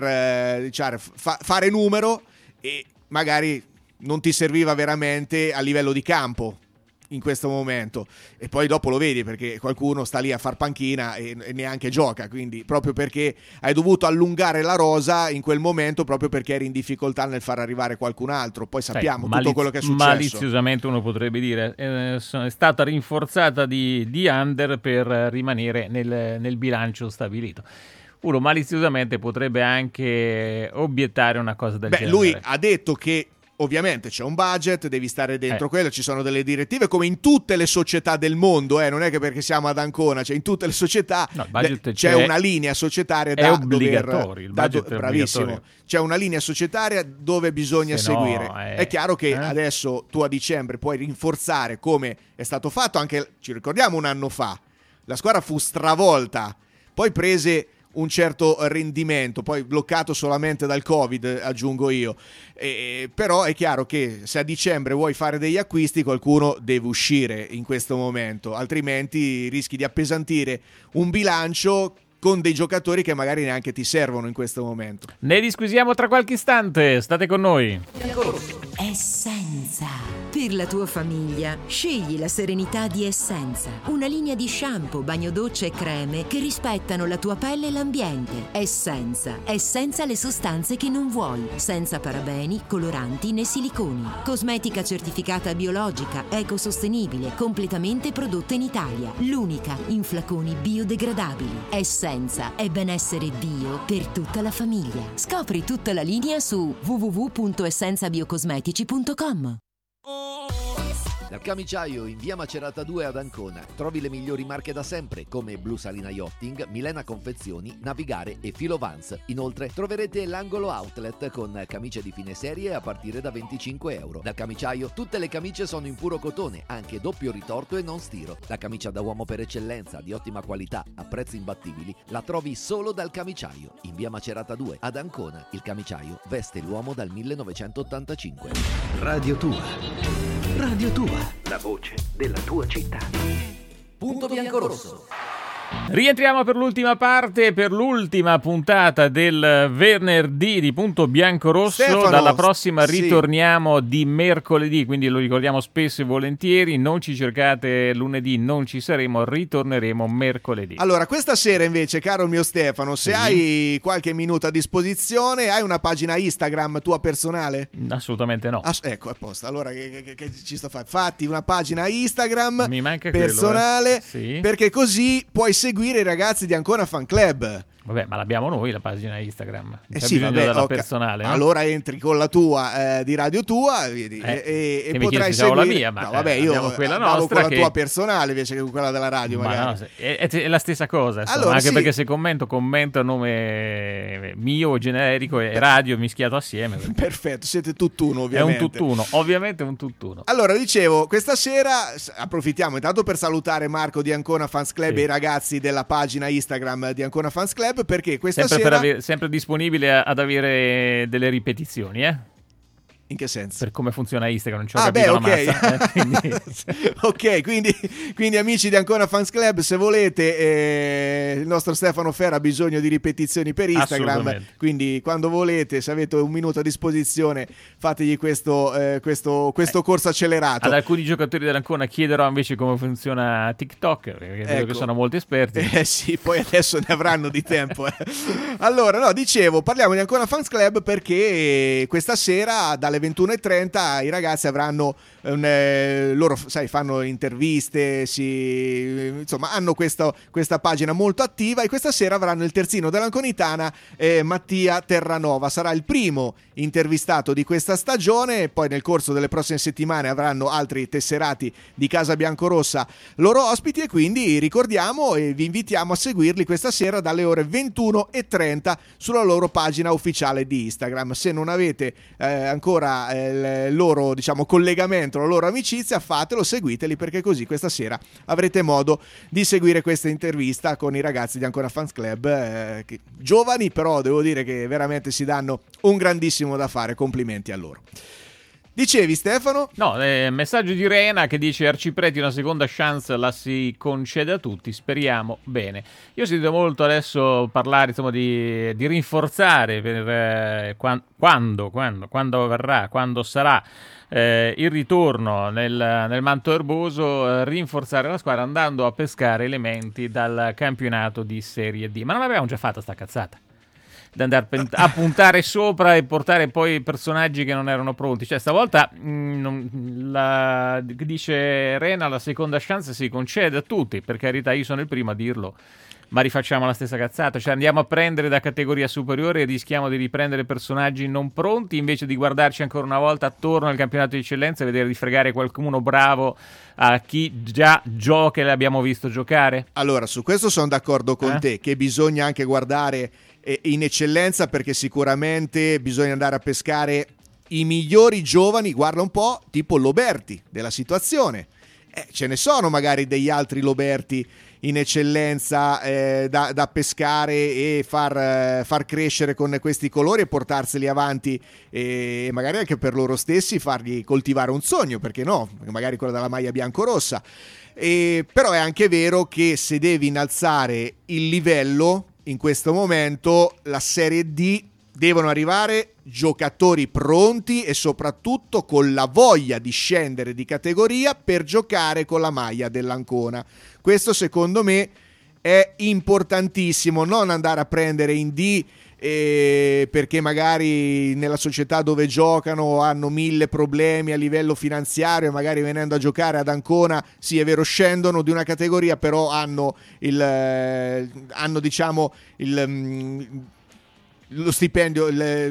fare numero, e magari non ti serviva veramente a livello di campo in questo momento, e poi dopo lo vedi perché qualcuno sta lì a far panchina e neanche gioca, quindi proprio perché hai dovuto allungare la rosa in quel momento, proprio perché eri in difficoltà nel far arrivare qualcun altro. Poi sappiamo tutto quello che è successo. Maliziosamente uno potrebbe dire è stata rinforzata di under per rimanere nel bilancio stabilito. Uno maliziosamente potrebbe anche obiettare una cosa del genere. Lui ha detto che Ovviamente c'è un budget, devi stare dentro quello, ci sono delle direttive come in tutte le società del mondo, non è che perché siamo ad Ancona, cioè in tutte le società c'è una linea societaria è obbligatorio, il budget è bravissimo, obbligatorio. c'è una linea societaria dove bisogna seguire. È chiaro che adesso tu a dicembre puoi rinforzare, come è stato fatto anche, ci ricordiamo, un anno fa, la squadra fu stravolta, poi prese un certo rendimento, poi bloccato solamente dal Covid, aggiungo io, però è chiaro che se a dicembre vuoi fare degli acquisti qualcuno deve uscire in questo momento, altrimenti rischi di appesantire un bilancio con dei giocatori che magari neanche ti servono in questo momento. Ne disquisiamo tra qualche istante, state con noi. Essenza. Per la tua famiglia, scegli la serenità di Essenza. Una linea di shampoo, bagno docce e creme che rispettano la tua pelle e l'ambiente. Essenza. È senza le sostanze che non vuoi. Senza parabeni, coloranti né siliconi. Cosmetica certificata biologica, ecosostenibile, completamente prodotta in Italia. L'unica in flaconi biodegradabili. Essenza è benessere bio per tutta la famiglia. Scopri tutta la linea su www.essenzabiocosmetici.com. Dal Camiciaio in via Macerata 2 ad Ancona trovi le migliori marche da sempre come Blu Salina Yachting, Milena Confezioni, Navigare e Filo Vans. Inoltre troverete l'angolo outlet con camicie di fine serie a partire da €25. Dal Camiciaio tutte le camicie sono in puro cotone, anche doppio ritorto e non stiro. La camicia da uomo per eccellenza, di ottima qualità, a prezzi imbattibili, la trovi solo dal Camiciaio in via Macerata 2 ad Ancona. Il Camiciaio veste l'uomo dal 1985. Radio Tua. Radio Tua, la voce della tua città. Punto biancorosso. Rientriamo per l'ultima parte, per l'ultima puntata del venerdì di Punto Biancorosso. Stefano, dalla prossima sì, ritorniamo di mercoledì, quindi lo ricordiamo spesso e volentieri. Non ci cercate lunedì, non ci saremo, ritorneremo mercoledì. Allora, questa sera invece, caro mio Stefano, se hai qualche minuto a disposizione, hai una pagina Instagram tua personale? Assolutamente no. Ecco, a posto. Allora che ci sto a fare? Fatti una pagina Instagram Mi manca personale, quello, sì. perché così puoi seguire i ragazzi di Ancona Fan Club. Vabbè, ma l'abbiamo noi la pagina Instagram. Non c'è Sì, bisogno vabbè, della ok. personale. No? Allora entri con la tua di Radio Tua e mi potrai chiedi se ho la seguire. mia, ma no, vabbè, io abbiamo quella vado nostra con la che- tua personale invece che con quella della radio, Ma magari. no, è la stessa cosa, insomma, Allora, anche sì. perché se commento a nome mio, generico e radio mischiato assieme. Perfetto, siete tutt'uno, È ovviamente. un tutt'uno, ovviamente è un tutt'uno. Allora, dicevo, questa sera approfittiamo intanto per salutare Marco di Ancona Fans Club Sì. e i ragazzi della pagina Instagram di Ancona Fans Club, perché questa Sempre, sera... sempre disponibile ad avere delle ripetizioni, In che senso? per come funziona Instagram, non ci ho capito beh, una massa. Quindi... Ok, quindi amici di Ancona Fans Club, se volete, il nostro Stefano Ferra ha bisogno di ripetizioni per Instagram, Assolutamente. quindi quando volete, se avete un minuto a disposizione, fategli questo corso accelerato. Ad alcuni giocatori dell'Ancona chiederò invece come funziona TikTok, perché vedo Ecco. che sono molto esperti. Sì, poi adesso ne avranno di tempo. Allora, no, dicevo, parliamo di Ancona Fans Club perché questa sera dalle 21:30 i ragazzi avranno loro, sai, fanno interviste, insomma, hanno questa pagina molto attiva e questa sera avranno il terzino dell'Anconitana, Mattia Terranova. Sarà il primo intervistato di questa stagione, poi nel corso delle prossime settimane avranno altri tesserati di Casa Biancorossa loro ospiti e quindi ricordiamo e vi invitiamo a seguirli questa sera dalle ore 21:30 sulla loro pagina ufficiale di Instagram. Se non avete ancora il loro, diciamo, collegamento, la loro amicizia, fatelo, seguiteli, perché così questa sera avrete modo di seguire questa intervista con i ragazzi di Ancona Fans Club, giovani, però devo dire che veramente si danno un grandissimo da fare, complimenti a loro. Dicevi, Stefano? No, messaggio di Rena che dice: Arcipreti una seconda chance la si concede a tutti, speriamo bene. Io ho sentito molto adesso parlare, insomma, di rinforzare per quando verrà, quando sarà il ritorno nel manto erboso, rinforzare la squadra andando a pescare elementi dal campionato di Serie D. Ma non l'abbiamo già fatta sta cazzata? Da andare a puntare sopra e portare poi personaggi che non erano pronti. Cioè stavolta dice Rena, la seconda chance si concede a tutti, per carità, io sono il primo a dirlo, ma rifacciamo la stessa cazzata, cioè andiamo a prendere da categoria superiore e rischiamo di riprendere personaggi non pronti invece di guardarci ancora una volta attorno al campionato di eccellenza e vedere di fregare qualcuno bravo a chi già gioca e l'abbiamo visto giocare? Allora, su questo sono d'accordo con te, che bisogna anche guardare in eccellenza, perché sicuramente bisogna andare a pescare i migliori giovani, guarda un po', tipo Loberti della situazione. Ce ne sono magari degli altri Loberti in eccellenza da pescare e far crescere con questi colori e portarseli avanti, e magari anche per loro stessi fargli coltivare un sogno, perché no? Magari quello della maglia biancorossa. Però è anche vero che se devi innalzare il livello in questo momento, la Serie D, devono arrivare giocatori pronti e soprattutto con la voglia di scendere di categoria per giocare con la maglia dell'Ancona. Questo secondo me è importantissimo, non andare a prendere in D perché magari nella società dove giocano hanno 1000 problemi a livello finanziario e magari venendo a giocare ad Ancona, sì è vero, scendono di una categoria, però hanno diciamo lo stipendio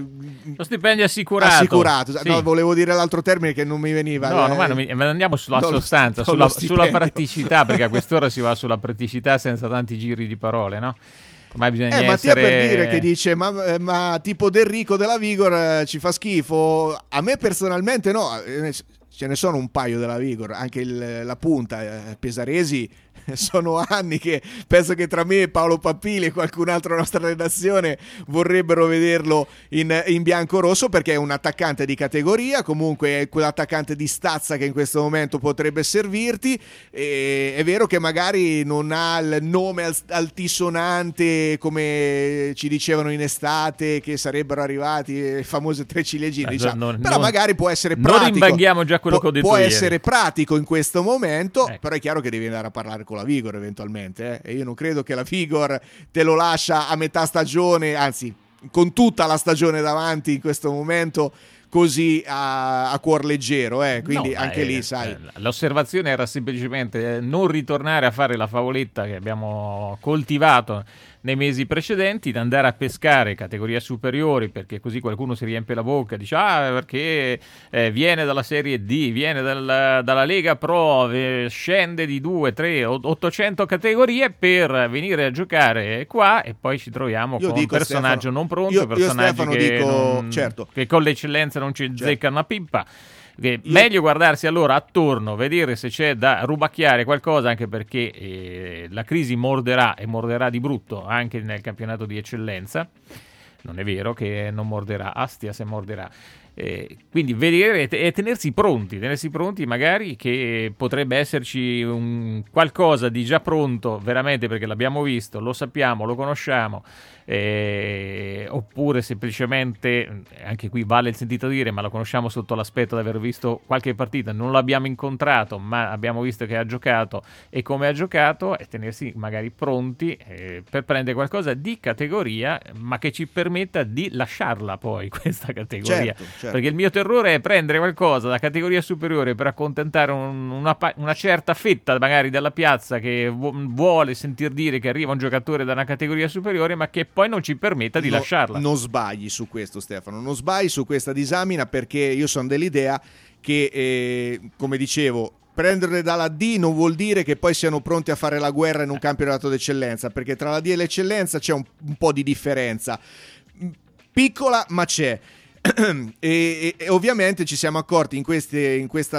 assicurato. Sì. No, volevo dire l'altro termine che non mi veniva. Ma andiamo sulla sostanza, sulla praticità, perché a quest'ora si va sulla praticità senza tanti giri di parole, no? Ma bisogna Mattia per dire che dice ma tipo Del Rico della Vigor ci fa schifo. A me personalmente no, ce ne sono un paio della Vigor, anche la punta, Pesaresi. Sono anni che penso che tra me, Paolo Pappili e qualcun altro della nostra redazione vorrebbero vederlo in bianco-rosso, perché è un attaccante di categoria, comunque è quell'attaccante di stazza che in questo momento potrebbe servirti. È vero che magari non ha il nome altisonante come ci dicevano in estate che sarebbero arrivati le famose 3 ciliegine, diciamo. Però magari può essere pratico, non rimbanghiamo già quello che ho detto può ieri. Essere pratico in questo momento, però è chiaro che devi andare a parlare con la Vigor eventualmente, e io non credo che la Vigor te lo lascia a metà stagione, anzi con tutta la stagione davanti in questo momento, così a cuor leggero, quindi no, anche lì sai. L'osservazione era semplicemente non ritornare a fare la favoletta che abbiamo coltivato nei mesi precedenti, di andare a pescare categorie superiori, perché così qualcuno si riempie la bocca, dice perché viene dalla Serie D, viene dalla Lega Pro, scende di 2, 3, 800 categorie per venire a giocare qua, e poi ci troviamo con un personaggio Stefano, non pronto, personaggi che con l'eccellenza non ci zeccano una pippa. Meglio guardarsi allora attorno, vedere se c'è da rubacchiare qualcosa, anche perché la crisi morderà, e morderà di brutto anche nel campionato di eccellenza. Non è vero che non morderà, Astia se morderà. Quindi vedere e tenersi pronti magari, che potrebbe esserci un qualcosa di già pronto veramente, perché l'abbiamo visto, lo sappiamo, lo conosciamo, oppure semplicemente, anche qui vale il sentito dire, ma lo conosciamo sotto l'aspetto di aver visto qualche partita, non l'abbiamo incontrato ma abbiamo visto che ha giocato e come ha giocato, e tenersi magari pronti per prendere qualcosa di categoria, ma che ci permetta di lasciarla poi questa categoria. Certo. Perché il mio terrore è prendere qualcosa da categoria superiore per accontentare una certa fetta magari della piazza che vuole sentir dire che arriva un giocatore da una categoria superiore, ma che poi non ci permetta di lasciarla. Non sbagli su questo, Stefano, non sbagli su questa disamina, perché io sono dell'idea che, come dicevo, prenderle dalla D non vuol dire che poi siano pronti a fare la guerra in un campionato d'eccellenza, perché tra la D e l'eccellenza c'è un po' di differenza, piccola ma c'è. E ovviamente ci siamo accorti in questa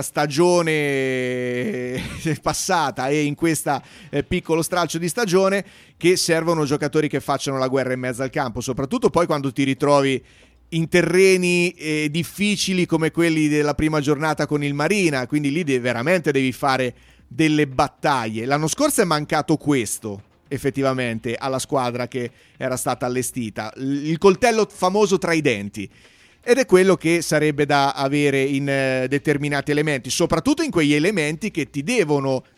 stagione passata e in questo piccolo stralcio di stagione che servono giocatori che facciano la guerra in mezzo al campo, soprattutto poi quando ti ritrovi in terreni difficili come quelli della prima giornata con il Marina, quindi lì veramente devi fare delle battaglie. L'anno scorso è mancato questo effettivamente alla squadra che era stata allestita, il coltello famoso tra i denti. Ed è quello che sarebbe da avere in determinati elementi, soprattutto in quegli elementi che ti devono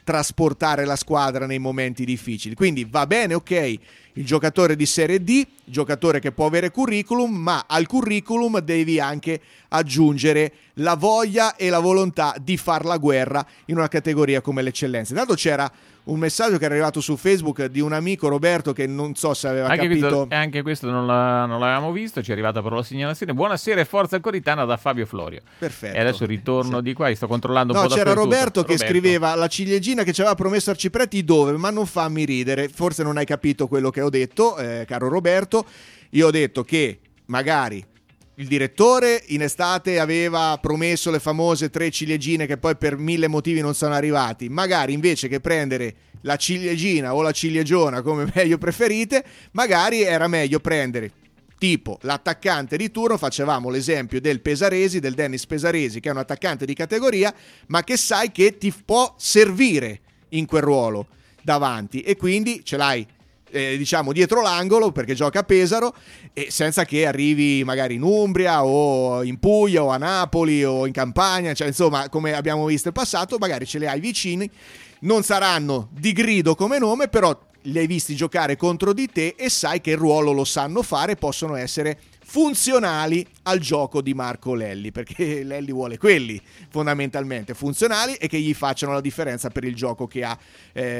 trasportare la squadra nei momenti difficili. Quindi va bene, ok, il giocatore di Serie D, giocatore che può avere curriculum, ma al curriculum devi anche aggiungere la voglia e la volontà di far la guerra in una categoria come l'eccellenza. Intanto c'era un messaggio che è arrivato su Facebook di un amico, Roberto, che non so se aveva capito. Anche questo non l'avevamo visto, ci è arrivata però la segnalazione. Buonasera e forza Coritana da Fabio Florio. Perfetto. E adesso ritorno di qua, sto controllando un po' c'era dappertutto. Roberto che scriveva la ciliegina che ci aveva promesso Arcipreti dove, ma non fammi ridere. Forse non hai capito quello che ho detto, caro Roberto. Io ho detto che magari il direttore in estate aveva promesso le famose 3 ciliegine che poi per 1000 motivi non sono arrivati. Magari invece che prendere la ciliegina o la ciliegiona, come meglio preferite, magari era meglio prendere tipo l'attaccante di turno. Facevamo l'esempio del Pesaresi, del Dennis Pesaresi, che è un attaccante di categoria, ma che sai che ti può servire in quel ruolo davanti, e quindi ce l'hai diciamo dietro l'angolo perché gioca a Pesaro, e senza che arrivi magari in Umbria o in Puglia o a Napoli o in Campania, cioè insomma, come abbiamo visto in passato, magari ce li hai vicini, non saranno di grido come nome, però li hai visti giocare contro di te e sai che il ruolo lo sanno fare, possono essere funzionali al gioco di Marco Lelli, perché Lelli vuole quelli fondamentalmente funzionali e che gli facciano la differenza per il gioco che ha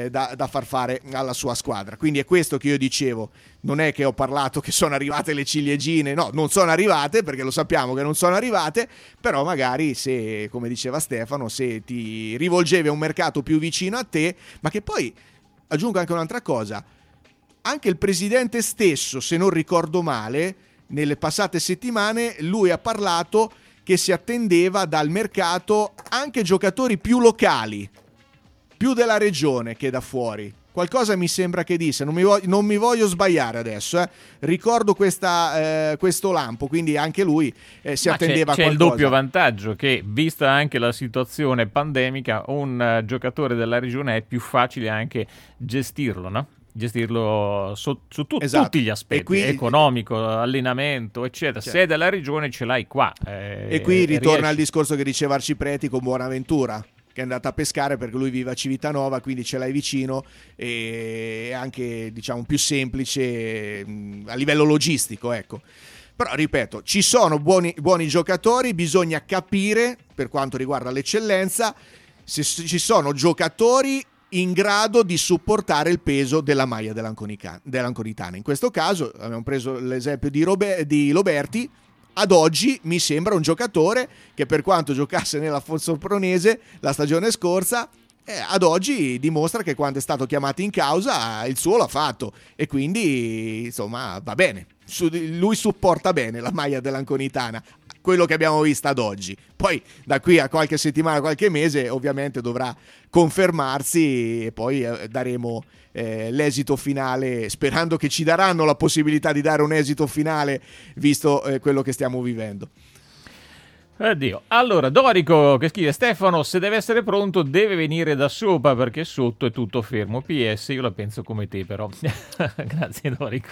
da far fare alla sua squadra. Quindi è questo che io dicevo, non è che ho parlato che sono arrivate le ciliegine, no, non sono arrivate, perché lo sappiamo che non sono arrivate, però magari se, come diceva Stefano, se ti rivolgevi a un mercato più vicino a te, ma che poi aggiungo anche un'altra cosa, anche il presidente stesso, se non ricordo male, nelle passate settimane lui ha parlato che si attendeva dal mercato anche giocatori più locali, più della regione che da fuori. Qualcosa mi sembra che disse, non mi voglio sbagliare adesso, ricordo questo lampo, quindi anche lui si attendeva c'è qualcosa. Il doppio vantaggio che, vista anche la situazione pandemica, un giocatore della regione è più facile anche gestirlo, no? Gestirlo su esatto. Tutti gli aspetti, quindi, economico, allenamento, eccetera. Certo. Se è della regione ce l'hai qua. E qui ritorna al discorso che diceva Arcipreti con Buonaventura, che è andato a pescare perché lui vive a Civitanova, quindi ce l'hai vicino, e anche diciamo più semplice a livello logistico, ecco. Però ripeto, ci sono buoni giocatori, bisogna capire, per quanto riguarda l'eccellenza, se ci sono giocatori in grado di supportare il peso della maglia dell'Anconitana. In questo caso abbiamo preso l'esempio di Loberti. Ad oggi mi sembra un giocatore che, per quanto giocasse nella Fonsolpronese la stagione scorsa, ad oggi dimostra che quando è stato chiamato in causa il suo l'ha fatto, e quindi insomma va bene, lui supporta bene la maglia dell'Anconitana, quello che abbiamo visto ad oggi. Poi da qui a qualche settimana, qualche mese ovviamente dovrà confermarsi, e poi daremo l'esito finale, sperando che ci daranno la possibilità di dare un esito finale, visto quello che stiamo vivendo. Addio. Allora, Dorico che scrive: Stefano, se deve essere pronto deve venire da sopra perché sotto è tutto fermo. PS, io la penso come te, però. Grazie Dorico.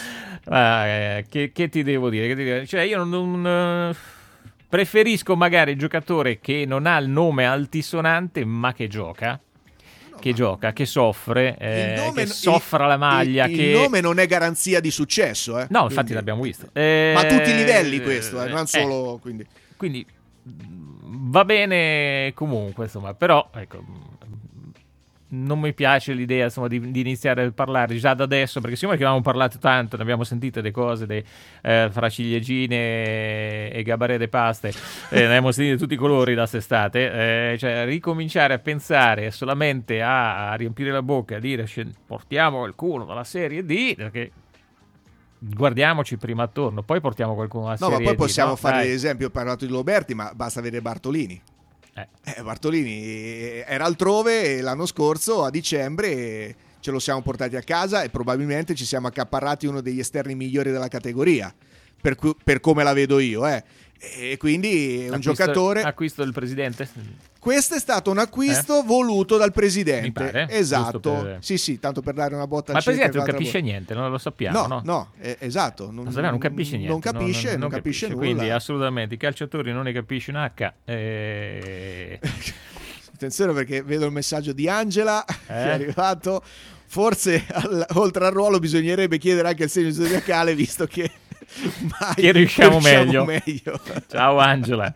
Che ti devo dire? Cioè, io non preferisco magari il giocatore che non ha il nome altisonante ma che gioca. Che soffre, che soffra la maglia. Il nome non è garanzia di successo. No, quindi, infatti l'abbiamo visto. Ma a tutti i livelli questo, non solo... Quindi va bene comunque, insomma, però ecco, non mi piace l'idea, insomma, di iniziare a parlare già da adesso, perché siccome che avevamo parlato tanto, ne abbiamo sentite le cose fra ciliegine e gabarè de paste, ne abbiamo sentite tutti i colori da quest'estate, cioè ricominciare a pensare solamente a riempire la bocca, a dire portiamo qualcuno dalla Serie D, perché guardiamoci prima attorno, poi portiamo qualcuno alla Serie D. No, ma poi possiamo no? fare Dai. l'esempio, ho parlato di Loberti, ma basta vedere Bartolini. Bartolini era altrove l'anno scorso a dicembre, ce lo siamo portati a casa e probabilmente ci siamo accaparrati uno degli esterni migliori della categoria, per come la vedo io, e quindi è un giocatore. Acquisto del presidente? Questo è stato un acquisto voluto dal presidente. Mi pare, esatto. Sì, tanto per dare una botta. Ma il presidente non capisce niente, non lo sappiamo. No, esatto. Non capisce niente. Non capisce nulla. Quindi assolutamente i calciatori non ne capisce un H. Attenzione perché vedo il messaggio di Angela che è arrivato. Forse oltre al ruolo bisognerebbe chiedere anche il segno zodiacale, visto che mai che riusciamo meglio. Ciao Angela.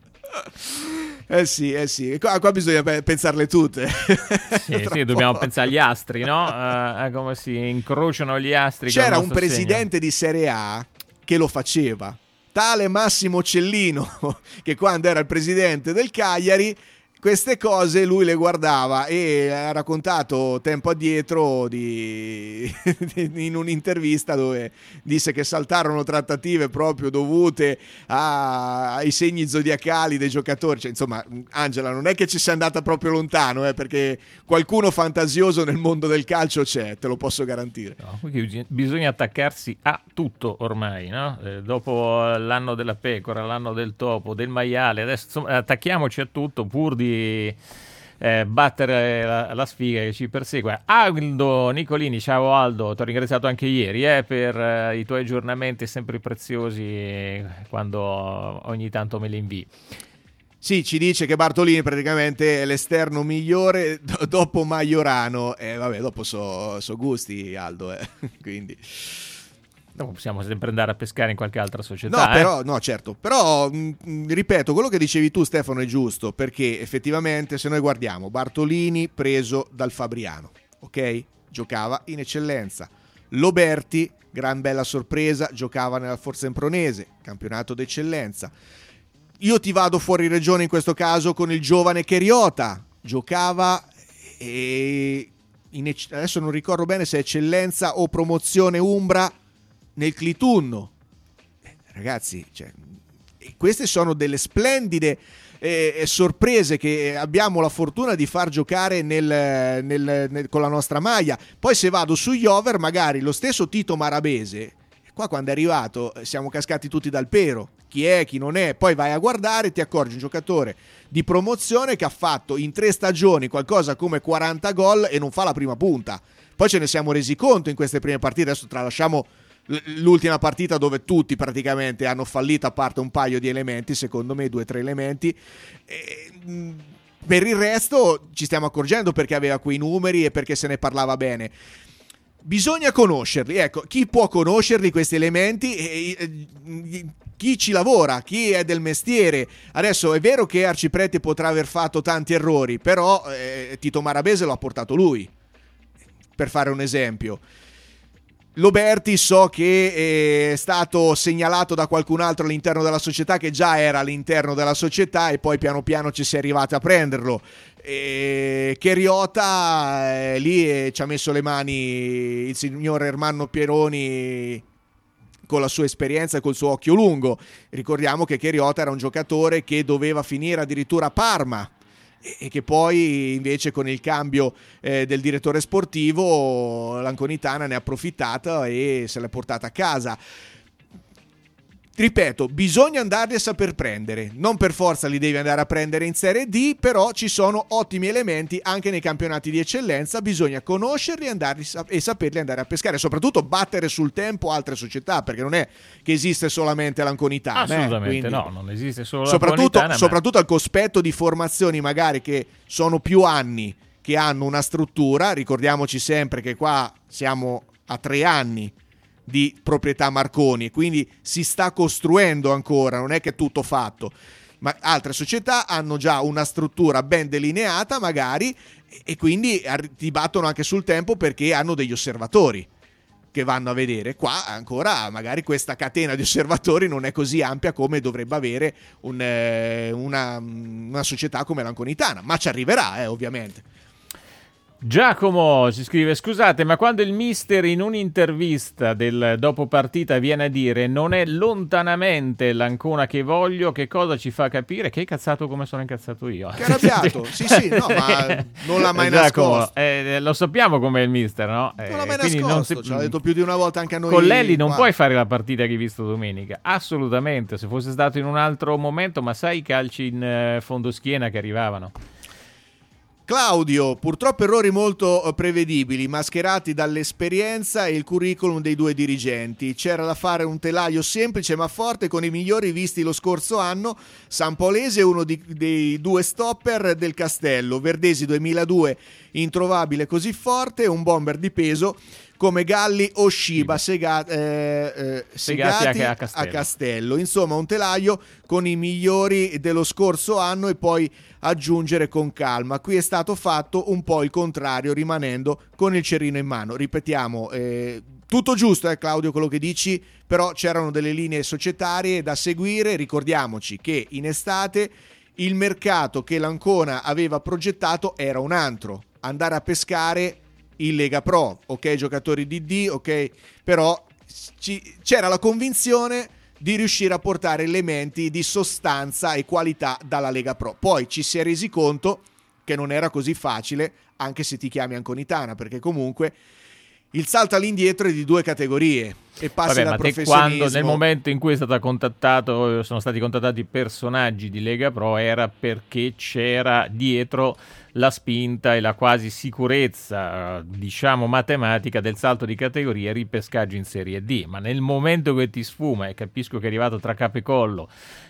Sì. Qua bisogna pensarle tutte. Sì, dobbiamo pensare agli astri, no? A come si incrociano gli astri. C'era un presidente di Serie A che lo faceva, tale Massimo Cellino, che quando era il presidente del Cagliari queste cose lui le guardava e ha raccontato tempo addietro in un'intervista dove disse che saltarono trattative proprio dovute ai segni zodiacali dei giocatori. Cioè, insomma, Angela, non è che ci sia andata proprio lontano, perché qualcuno fantasioso nel mondo del calcio c'è, te lo posso garantire. No, bisogna attaccarsi a tutto ormai, no? Dopo l'anno della pecora, l'anno del topo, del maiale, adesso insomma, attacchiamoci a tutto pur di battere la sfiga che ci persegue. Aldo Nicolini, ciao Aldo, ti ho ringraziato anche ieri per i tuoi aggiornamenti sempre preziosi quando ogni tanto me li invii. Sì, ci dice che Bartolini praticamente è l'esterno migliore dopo Majorano. Vabbè, dopo so gusti, Aldo, quindi... Dopo possiamo sempre andare a pescare in qualche altra società. No, però, no, certo. Però, ripeto, quello che dicevi tu, Stefano, è giusto, perché effettivamente se noi guardiamo Bartolini preso dal Fabriano, ok? Giocava in eccellenza. Loberti, gran bella sorpresa, giocava nella Forza Empronese, campionato d'eccellenza. Io ti vado fuori regione in questo caso con il giovane Cheriota, giocava adesso non ricordo bene se è eccellenza o promozione Umbra nel Clitunno. Ragazzi, cioè, queste sono delle splendide sorprese che abbiamo la fortuna di far giocare con la nostra maglia. Poi se vado sugli over, magari lo stesso Tito Marabese, qua quando è arrivato siamo cascati tutti dal pero, chi è, chi non è, poi vai a guardare e ti accorgi un giocatore di promozione che ha fatto in 3 stagioni qualcosa come 40 gol e non fa la prima punta. Poi ce ne siamo resi conto in queste prime partite, adesso tralasciamo l'ultima partita dove tutti praticamente hanno fallito, a parte un paio di elementi, secondo me 2 o 3 elementi. Per il resto ci stiamo accorgendo perché aveva quei numeri e perché se ne parlava bene. Bisogna conoscerli, ecco, chi può conoscerli questi elementi? Chi ci lavora, chi è del mestiere. Adesso è vero che Arciprete potrà aver fatto tanti errori, però Tito Marabese lo ha portato lui, per fare un esempio. Loberti so che è stato segnalato da qualcun altro all'interno della società, che già era all'interno della società e poi piano piano ci si è arrivati a prenderlo. Cheriota lì ci ha messo le mani il signor Ermanno Pieroni con la sua esperienza e col suo occhio lungo. Ricordiamo che Cheriota era un giocatore che doveva finire addirittura a Parma e che poi invece con il cambio del direttore sportivo l'Anconitana ne ha approfittata e se l'è portata a casa. Ripeto, bisogna andarli a saper prendere, non per forza li devi andare a prendere in Serie D, però ci sono ottimi elementi anche nei campionati di eccellenza, bisogna conoscerli e saperli andare a pescare, soprattutto battere sul tempo altre società, perché non è che esiste solamente l'Anconitana. Assolutamente no, non esiste solo l'Anconitana. Soprattutto al cospetto di formazioni magari che sono più anni, che hanno una struttura, ricordiamoci sempre che qua siamo a 3 anni di proprietà Marconi, quindi si sta costruendo ancora, non è che è tutto fatto, ma altre società hanno già una struttura ben delineata magari e quindi ti battono anche sul tempo perché hanno degli osservatori che vanno a vedere. Qua ancora magari questa catena di osservatori non è così ampia come dovrebbe avere una società come l'Anconitana, ma ci arriverà ovviamente. Giacomo ci scrive: scusate, ma quando il mister in un'intervista del dopo partita viene a dire non è lontanamente l'Ancona che voglio, che cosa ci fa capire? Che hai cazzato come sono incazzato io? Che arrabbiato, sì, no, ma non l'ha mai nascosto. Lo sappiamo com'è il mister, no? Non l'ha mai nascosto, ce l'ha detto più di una volta anche a noi. Con Lelli non puoi fare la partita che hai visto domenica, assolutamente, se fosse stato in un altro momento, ma sai i calci in fondoschiena che arrivavano. Claudio, purtroppo errori molto prevedibili, mascherati dall'esperienza e il curriculum dei due dirigenti. C'era da fare un telaio semplice ma forte con i migliori visti lo scorso anno. Sampolese è uno dei due stopper del Castello. Verdesi 2002 introvabile così forte, un bomber di peso come Galli o Shiba segati a Castello. Insomma, un telaio con i migliori dello scorso anno e poi aggiungere con calma. Qui è stato fatto un po' il contrario, rimanendo con il cerino in mano. Ripetiamo, tutto giusto, Claudio, quello che dici, però c'erano delle linee societarie da seguire. Ricordiamoci che in estate il mercato che l'Ancona aveva progettato era un altro: andare a pescare in Lega Pro, ok, giocatori DD, ok, però c'era la convinzione di riuscire a portare elementi di sostanza e qualità dalla Lega Pro. Poi ci si è resi conto che non era così facile, anche se ti chiami Anconitana, perché comunque il salto all'indietro è di 2 categorie e passi da professionismo. Quando nel momento in cui è stato contattato, sono stati contattati personaggi di Lega Pro, era perché c'era dietro la spinta e la quasi sicurezza, diciamo matematica, del salto di categoria e ripescaggio in Serie D. Ma nel momento che ti sfuma, e capisco che è arrivato tra capo e collo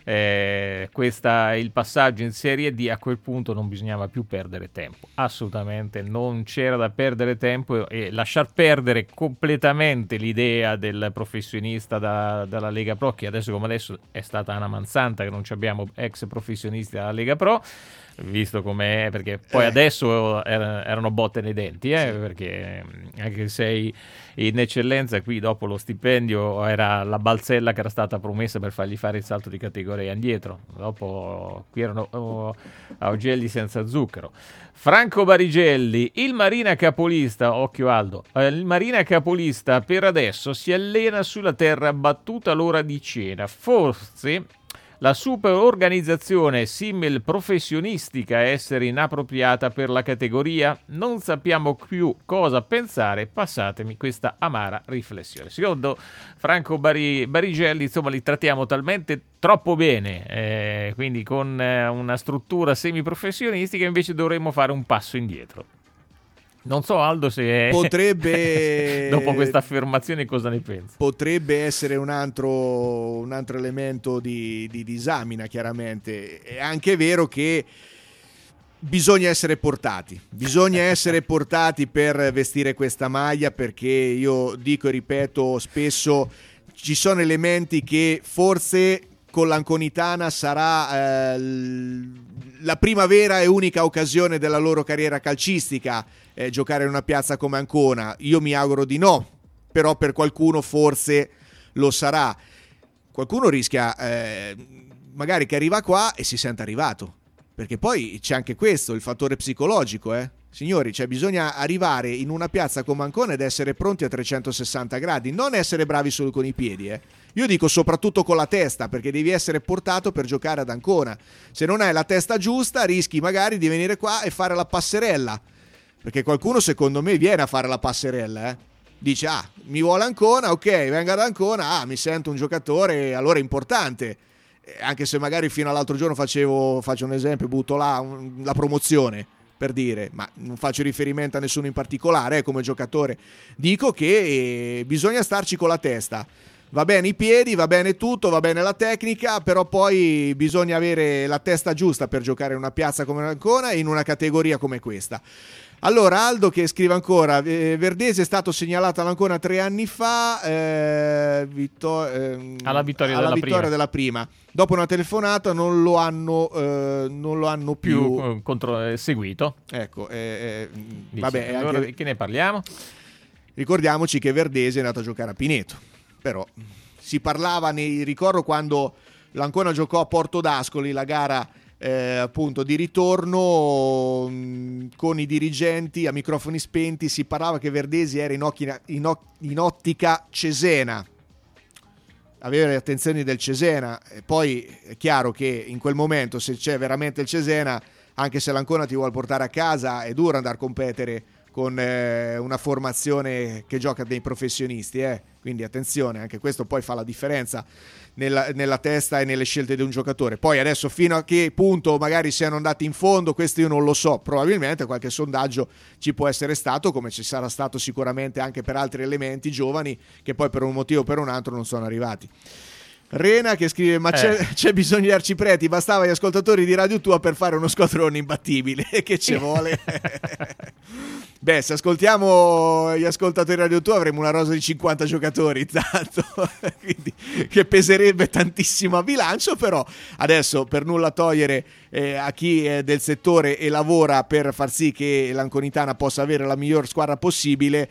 il passaggio in Serie D, a quel punto non bisognava più perdere tempo, assolutamente non c'era da perdere tempo, e lasciar perdere completamente l'idea del professionista dalla Lega Pro, che adesso come adesso è stata una mansanta che non abbiamo ex professionisti dalla Lega Pro, visto com'è, perché poi adesso erano botte nei denti, sì. Perché anche se sei in eccellenza, qui dopo lo stipendio era la balzella che era stata promessa per fargli fare il salto di categoria indietro. Dopo qui erano augelli senza zucchero. Franco Barigelli, il Marina capolista, occhio Aldo, il Marina capolista per adesso si allena sulla terra battuta l'ora di cena, forse la super organizzazione simil professionistica essere inappropriata per la categoria? Non sappiamo più cosa pensare, passatemi questa amara riflessione. Secondo Franco Barigelli, insomma, li trattiamo talmente troppo bene, quindi con una struttura semiprofessionistica, invece dovremmo fare un passo indietro. Non so, Aldo, se potrebbe dopo questa affermazione cosa ne pensi? Potrebbe essere un altro elemento di disamina, chiaramente. È anche vero che bisogna essere portati per vestire questa maglia, perché io dico e ripeto spesso, ci sono elementi che forse con l'Anconitana sarà la prima vera e unica occasione della loro carriera calcistica, giocare in una piazza come Ancona. Io mi auguro di no, però per qualcuno forse lo sarà. Qualcuno rischia magari che arriva qua e si sente arrivato, perché poi c'è anche questo, il fattore psicologico, signori, cioè bisogna arrivare in una piazza come Ancona ed essere pronti a 360 gradi, non essere bravi solo con i piedi, Io dico soprattutto con la testa, perché devi essere portato per giocare ad Ancona. Se non hai la testa giusta rischi magari di venire qua e fare la passerella, perché qualcuno secondo me viene a fare la passerella, dice mi vuole Ancona, ok, venga ad Ancona, mi sento un giocatore allora importante, anche se magari fino all'altro giorno faccio un esempio, butto là la promozione, per dire, ma non faccio riferimento a nessuno in particolare come giocatore. Dico che bisogna starci con la testa. Va bene i piedi, va bene tutto, va bene la tecnica, però poi bisogna avere la testa giusta per giocare in una piazza come Ancona e in una categoria come questa. Allora, Aldo che scrive ancora, Verdesi è stato segnalato all'Ancona 3 anni fa alla vittoria della prima. Dopo una telefonata non lo hanno più seguito. Ecco, vabbè, allora che ne parliamo? Ricordiamoci che Verdesi è andato a giocare a Pineto, però si parlava, ricordo quando l'Ancona giocò a Porto d'Ascoli la gara appunto di ritorno con i dirigenti a microfoni spenti, si parlava che Verdesi era in ottica Cesena, aveva le attenzioni del Cesena, e poi è chiaro che in quel momento, se c'è veramente il Cesena, anche se l'Ancona ti vuole portare a casa, è duro andare a competere con una formazione che gioca dei professionisti, quindi attenzione, anche questo poi fa la differenza nella testa e nelle scelte di un giocatore. Poi adesso fino a che punto magari siano andati in fondo, questo io non lo so, probabilmente qualche sondaggio ci può essere stato, come ci sarà stato sicuramente anche per altri elementi giovani che poi per un motivo o per un altro non sono arrivati. Rena che scrive: ma c'è bisogno di arcipreti, bastava gli ascoltatori di Radio Tua per fare uno squadrone imbattibile. Che ci vuole? Beh, se ascoltiamo gli ascoltatori di Radio Tua avremo una rosa di 50 giocatori tanto, quindi, che peserebbe tantissimo a bilancio. Però adesso, per nulla togliere a chi è del settore e lavora per far sì che l'Anconitana possa avere la miglior squadra possibile,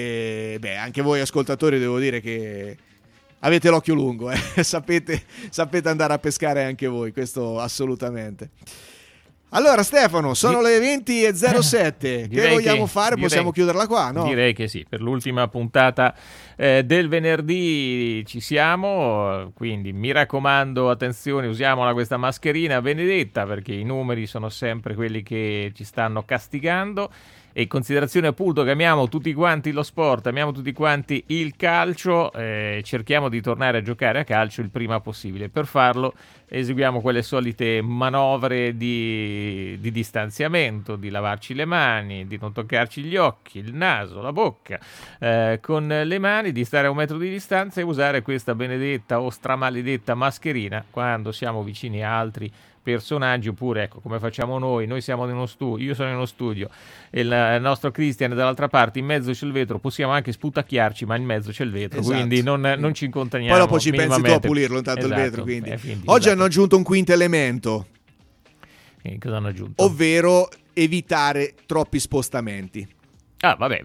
anche voi ascoltatori devo dire che avete l'occhio lungo, sapete andare a pescare anche voi, questo assolutamente. Allora Stefano, sono le 20:07, che vogliamo fare? Possiamo chiuderla qua, no? Direi che sì, per l'ultima puntata del venerdì ci siamo, quindi mi raccomando, attenzione, usiamola questa mascherina benedetta, perché i numeri sono sempre quelli che ci stanno castigando. E in considerazione appunto che amiamo tutti quanti lo sport, amiamo tutti quanti il calcio, cerchiamo di tornare a giocare a calcio il prima possibile. Per farlo eseguiamo quelle solite manovre di distanziamento, di lavarci le mani, di non toccarci gli occhi, il naso, la bocca con le mani, di stare a 1 metro di distanza e usare questa benedetta o stramaledetta mascherina quando siamo vicini a altri personaggi, oppure ecco come facciamo noi siamo in uno studio, io sono in uno studio e il nostro Christian è dall'altra parte, in mezzo c'è il vetro, possiamo anche sputacchiarci ma in mezzo c'è il vetro, esatto. Quindi non ci incontriamo. Poi dopo ci pensi tu a pulirlo intanto, esatto, il vetro, quindi. Oggi hanno aggiunto un quinto elemento, cosa hanno aggiunto? Ovvero evitare troppi spostamenti. Ah, vabbè,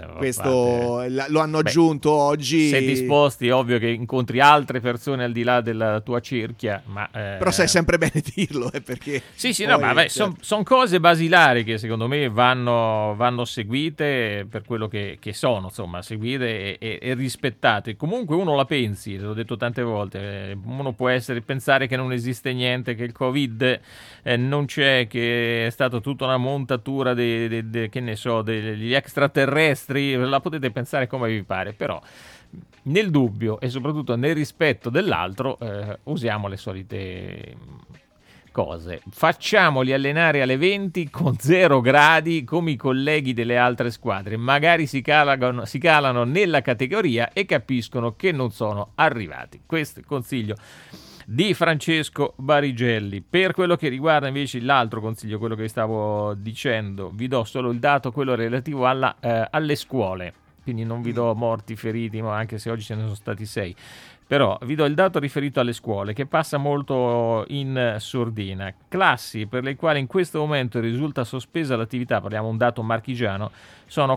questo lo hanno aggiunto oggi. Se disposti, è ovvio che incontri altre persone al di là della tua cerchia, ma però sai sempre bene dirlo, perché sì, no, ma sono cose basilari che secondo me vanno seguite per quello che sono, insomma, seguite e rispettate. Comunque uno la pensi, l'ho detto tante volte, uno può pensare che non esiste niente, che il Covid non c'è, che è stata tutta una montatura che ne so, degli extraterrestri, la potete pensare come vi pare, però nel dubbio e soprattutto nel rispetto dell'altro usiamo le solite cose. Facciamoli allenare alle 20 con 0 gradi come i colleghi delle altre squadre, magari si calano nella categoria e capiscono che non sono arrivati. Questo è il consiglio di Francesco Barigelli. Per quello che riguarda invece l'altro consiglio, quello che stavo dicendo, vi do solo il dato, quello relativo alle scuole, quindi non vi do morti, feriti, ma anche se oggi ce ne sono stati 6, però vi do il dato riferito alle scuole, che passa molto in sordina. Classi per le quali in questo momento risulta sospesa l'attività, parliamo un dato marchigiano, sono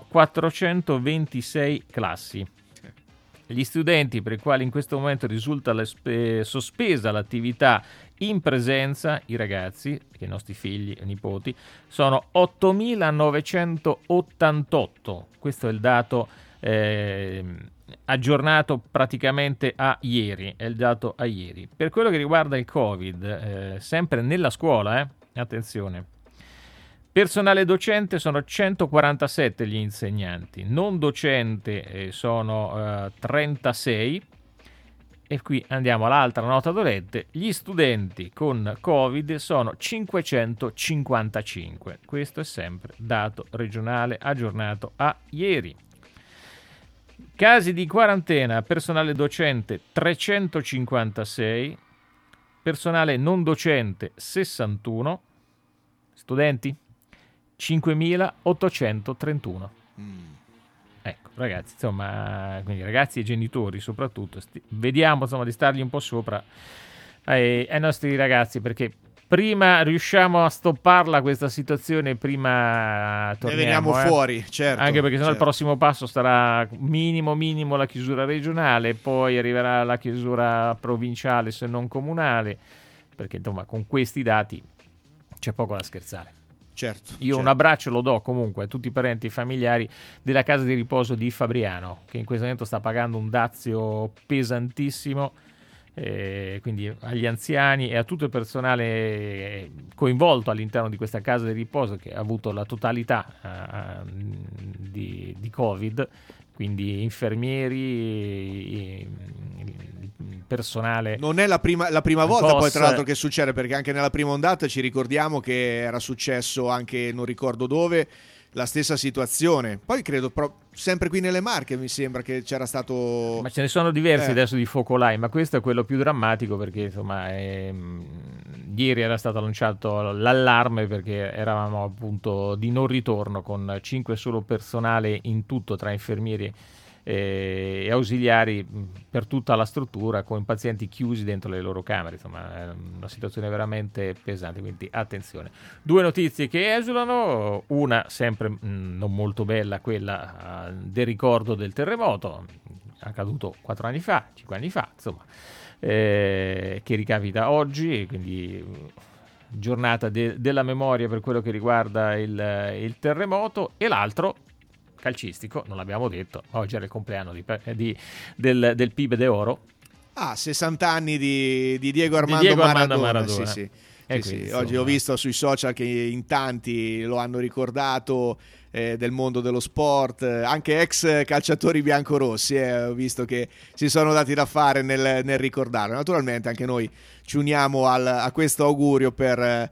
426 classi. Gli studenti per i quali in questo momento risulta sospesa l'attività in presenza, i ragazzi, che i nostri figli e nipoti, sono 8.988. Questo è il dato aggiornato praticamente a ieri, è il dato a ieri. Per quello che riguarda il Covid, sempre nella scuola, attenzione, personale docente sono 147 gli insegnanti, non docente sono 36, e qui andiamo all'altra nota dolente, gli studenti con Covid sono 555, questo è sempre dato regionale aggiornato a ieri. Casi di quarantena, personale docente 356, personale non docente 61, studenti 5.831. Ecco, ragazzi, insomma, quindi ragazzi e genitori soprattutto, vediamo insomma di stargli un po' sopra ai nostri ragazzi, perché prima riusciamo a stopparla questa situazione, prima torniamo, ne veniamo fuori, certo. Anche perché sennò il prossimo passo sarà minimo la chiusura regionale, poi arriverà la chiusura provinciale se non comunale, perché insomma con questi dati c'è poco da scherzare. Certo, Io un abbraccio lo do comunque a tutti i parenti e familiari della casa di riposo di Fabriano, che in questo momento sta pagando un dazio pesantissimo, quindi agli anziani e a tutto il personale coinvolto all'interno di questa casa di riposo, che ha avuto la totalità di Covid, quindi infermieri, personale. Non è la prima volta poi tra l'altro che succede, perché anche nella prima ondata ci ricordiamo che era successo anche, non ricordo dove, la stessa situazione. Poi credo sempre qui nelle Marche mi sembra che c'era stato... Ma ce ne sono diversi adesso di focolai, ma questo è quello più drammatico, perché insomma ieri era stato lanciato l'allarme perché eravamo appunto di non ritorno con 5 solo personale in tutto tra infermieri e ausiliari per tutta la struttura, con pazienti chiusi dentro le loro camere. Insomma, è una situazione veramente pesante, quindi attenzione. 2 notizie che esulano, una sempre non molto bella, quella del ricordo del terremoto accaduto 4 anni fa, 5 anni fa, insomma, che ricapita oggi, quindi giornata della memoria per quello che riguarda il terremoto. E l'altro calcistico, non l'abbiamo detto, oggi era il compleanno del PIB de Oro. 60 anni di Diego Armando Maradona. Sì. Oggi ho visto sui social che in tanti lo hanno ricordato, del mondo dello sport, anche ex calciatori biancorossi, ho visto che si sono dati da fare nel ricordarlo. Naturalmente anche noi ci uniamo a questo augurio per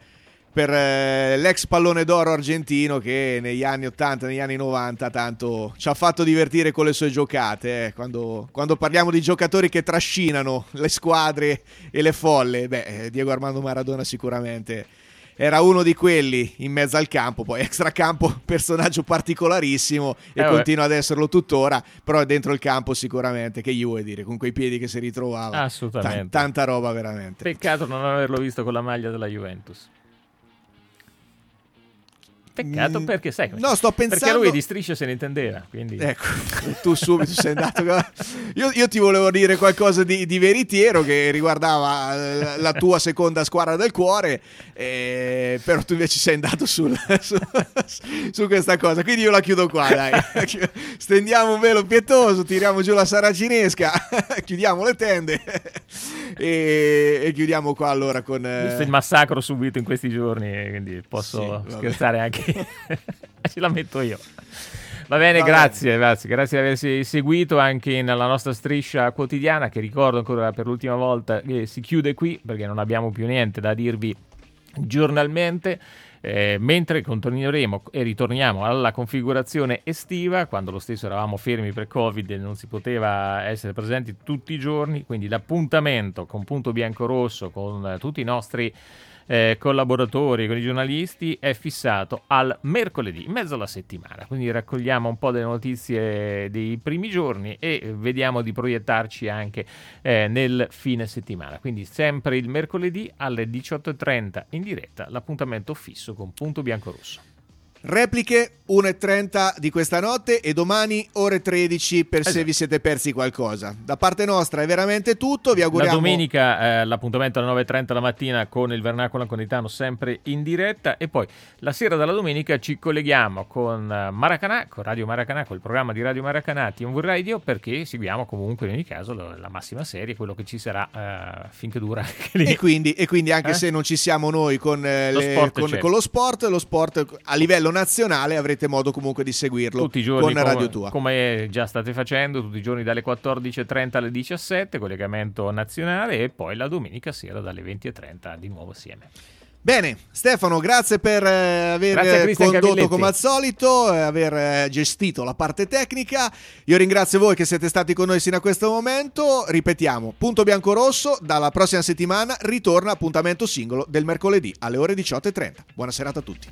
l'ex pallone d'oro argentino, che negli anni 80, negli anni 90 tanto ci ha fatto divertire con le sue giocate. Quando parliamo di giocatori che trascinano le squadre e le folle, Diego Armando Maradona sicuramente era uno di quelli in mezzo al campo. Poi extracampo personaggio particolarissimo e continua ad esserlo tuttora, però dentro il campo sicuramente, che gli vuoi dire, con quei piedi che si ritrovava, assolutamente tanta roba veramente. Peccato non averlo visto con la maglia della Juventus. Peccato, perché sai, no, sto pensando, perché lui di strisce se ne intendeva, quindi ecco, tu subito sei andato. Io ti volevo dire qualcosa di veritiero che riguardava la tua seconda squadra del cuore, però tu invece sei andato su questa cosa, quindi io la chiudo qua, dai. Stendiamo un velo pietoso, tiriamo giù la saracinesca, chiudiamo le tende e chiudiamo qua allora con il massacro subito in questi giorni, quindi posso scherzare anche. Ce la metto io. Va bene, grazie di averci seguito anche nella nostra striscia quotidiana, che ricordo ancora per l'ultima volta che si chiude qui perché non abbiamo più niente da dirvi giornalmente, mentre continueremo e ritorniamo alla configurazione estiva, quando lo stesso eravamo fermi per Covid e non si poteva essere presenti tutti i giorni. Quindi l'appuntamento con Punto Biancorosso, con tutti i nostri collaboratori, con i giornalisti, è fissato al mercoledì, in mezzo alla settimana, quindi raccogliamo un po' delle notizie dei primi giorni e vediamo di proiettarci anche nel fine settimana. Quindi sempre il mercoledì alle 18:30 in diretta, l'appuntamento fisso con Punto Biancorosso. Repliche 1:30 di questa notte e domani ore 13 per se vi siete persi qualcosa. Da parte nostra è veramente tutto, vi auguriamo. La domenica l'appuntamento alle 9:30 la mattina con il Vernacolo Anconitano, sempre in diretta, e poi la sera della domenica ci colleghiamo con Maracanã, con Radio Maracanã, con il programma di Radio Maracanã TNV Radio, perché seguiamo comunque in ogni caso la massima serie, quello che ci sarà finché dura. E quindi anche se non ci siamo noi con lo sport a livello nazionale avrete modo comunque di seguirlo tutti i giorni con Radio Tua, come già state facendo tutti i giorni dalle 14:30 alle 17, collegamento nazionale, e poi la domenica sera dalle 20:30 di nuovo assieme. Bene, Stefano, grazie per aver condotto come al solito, aver gestito la parte tecnica. Io ringrazio voi che siete stati con noi sino a questo momento. Ripetiamo, Punto Biancorosso dalla prossima settimana ritorna, appuntamento singolo del mercoledì alle ore 18:30. Buona serata a tutti.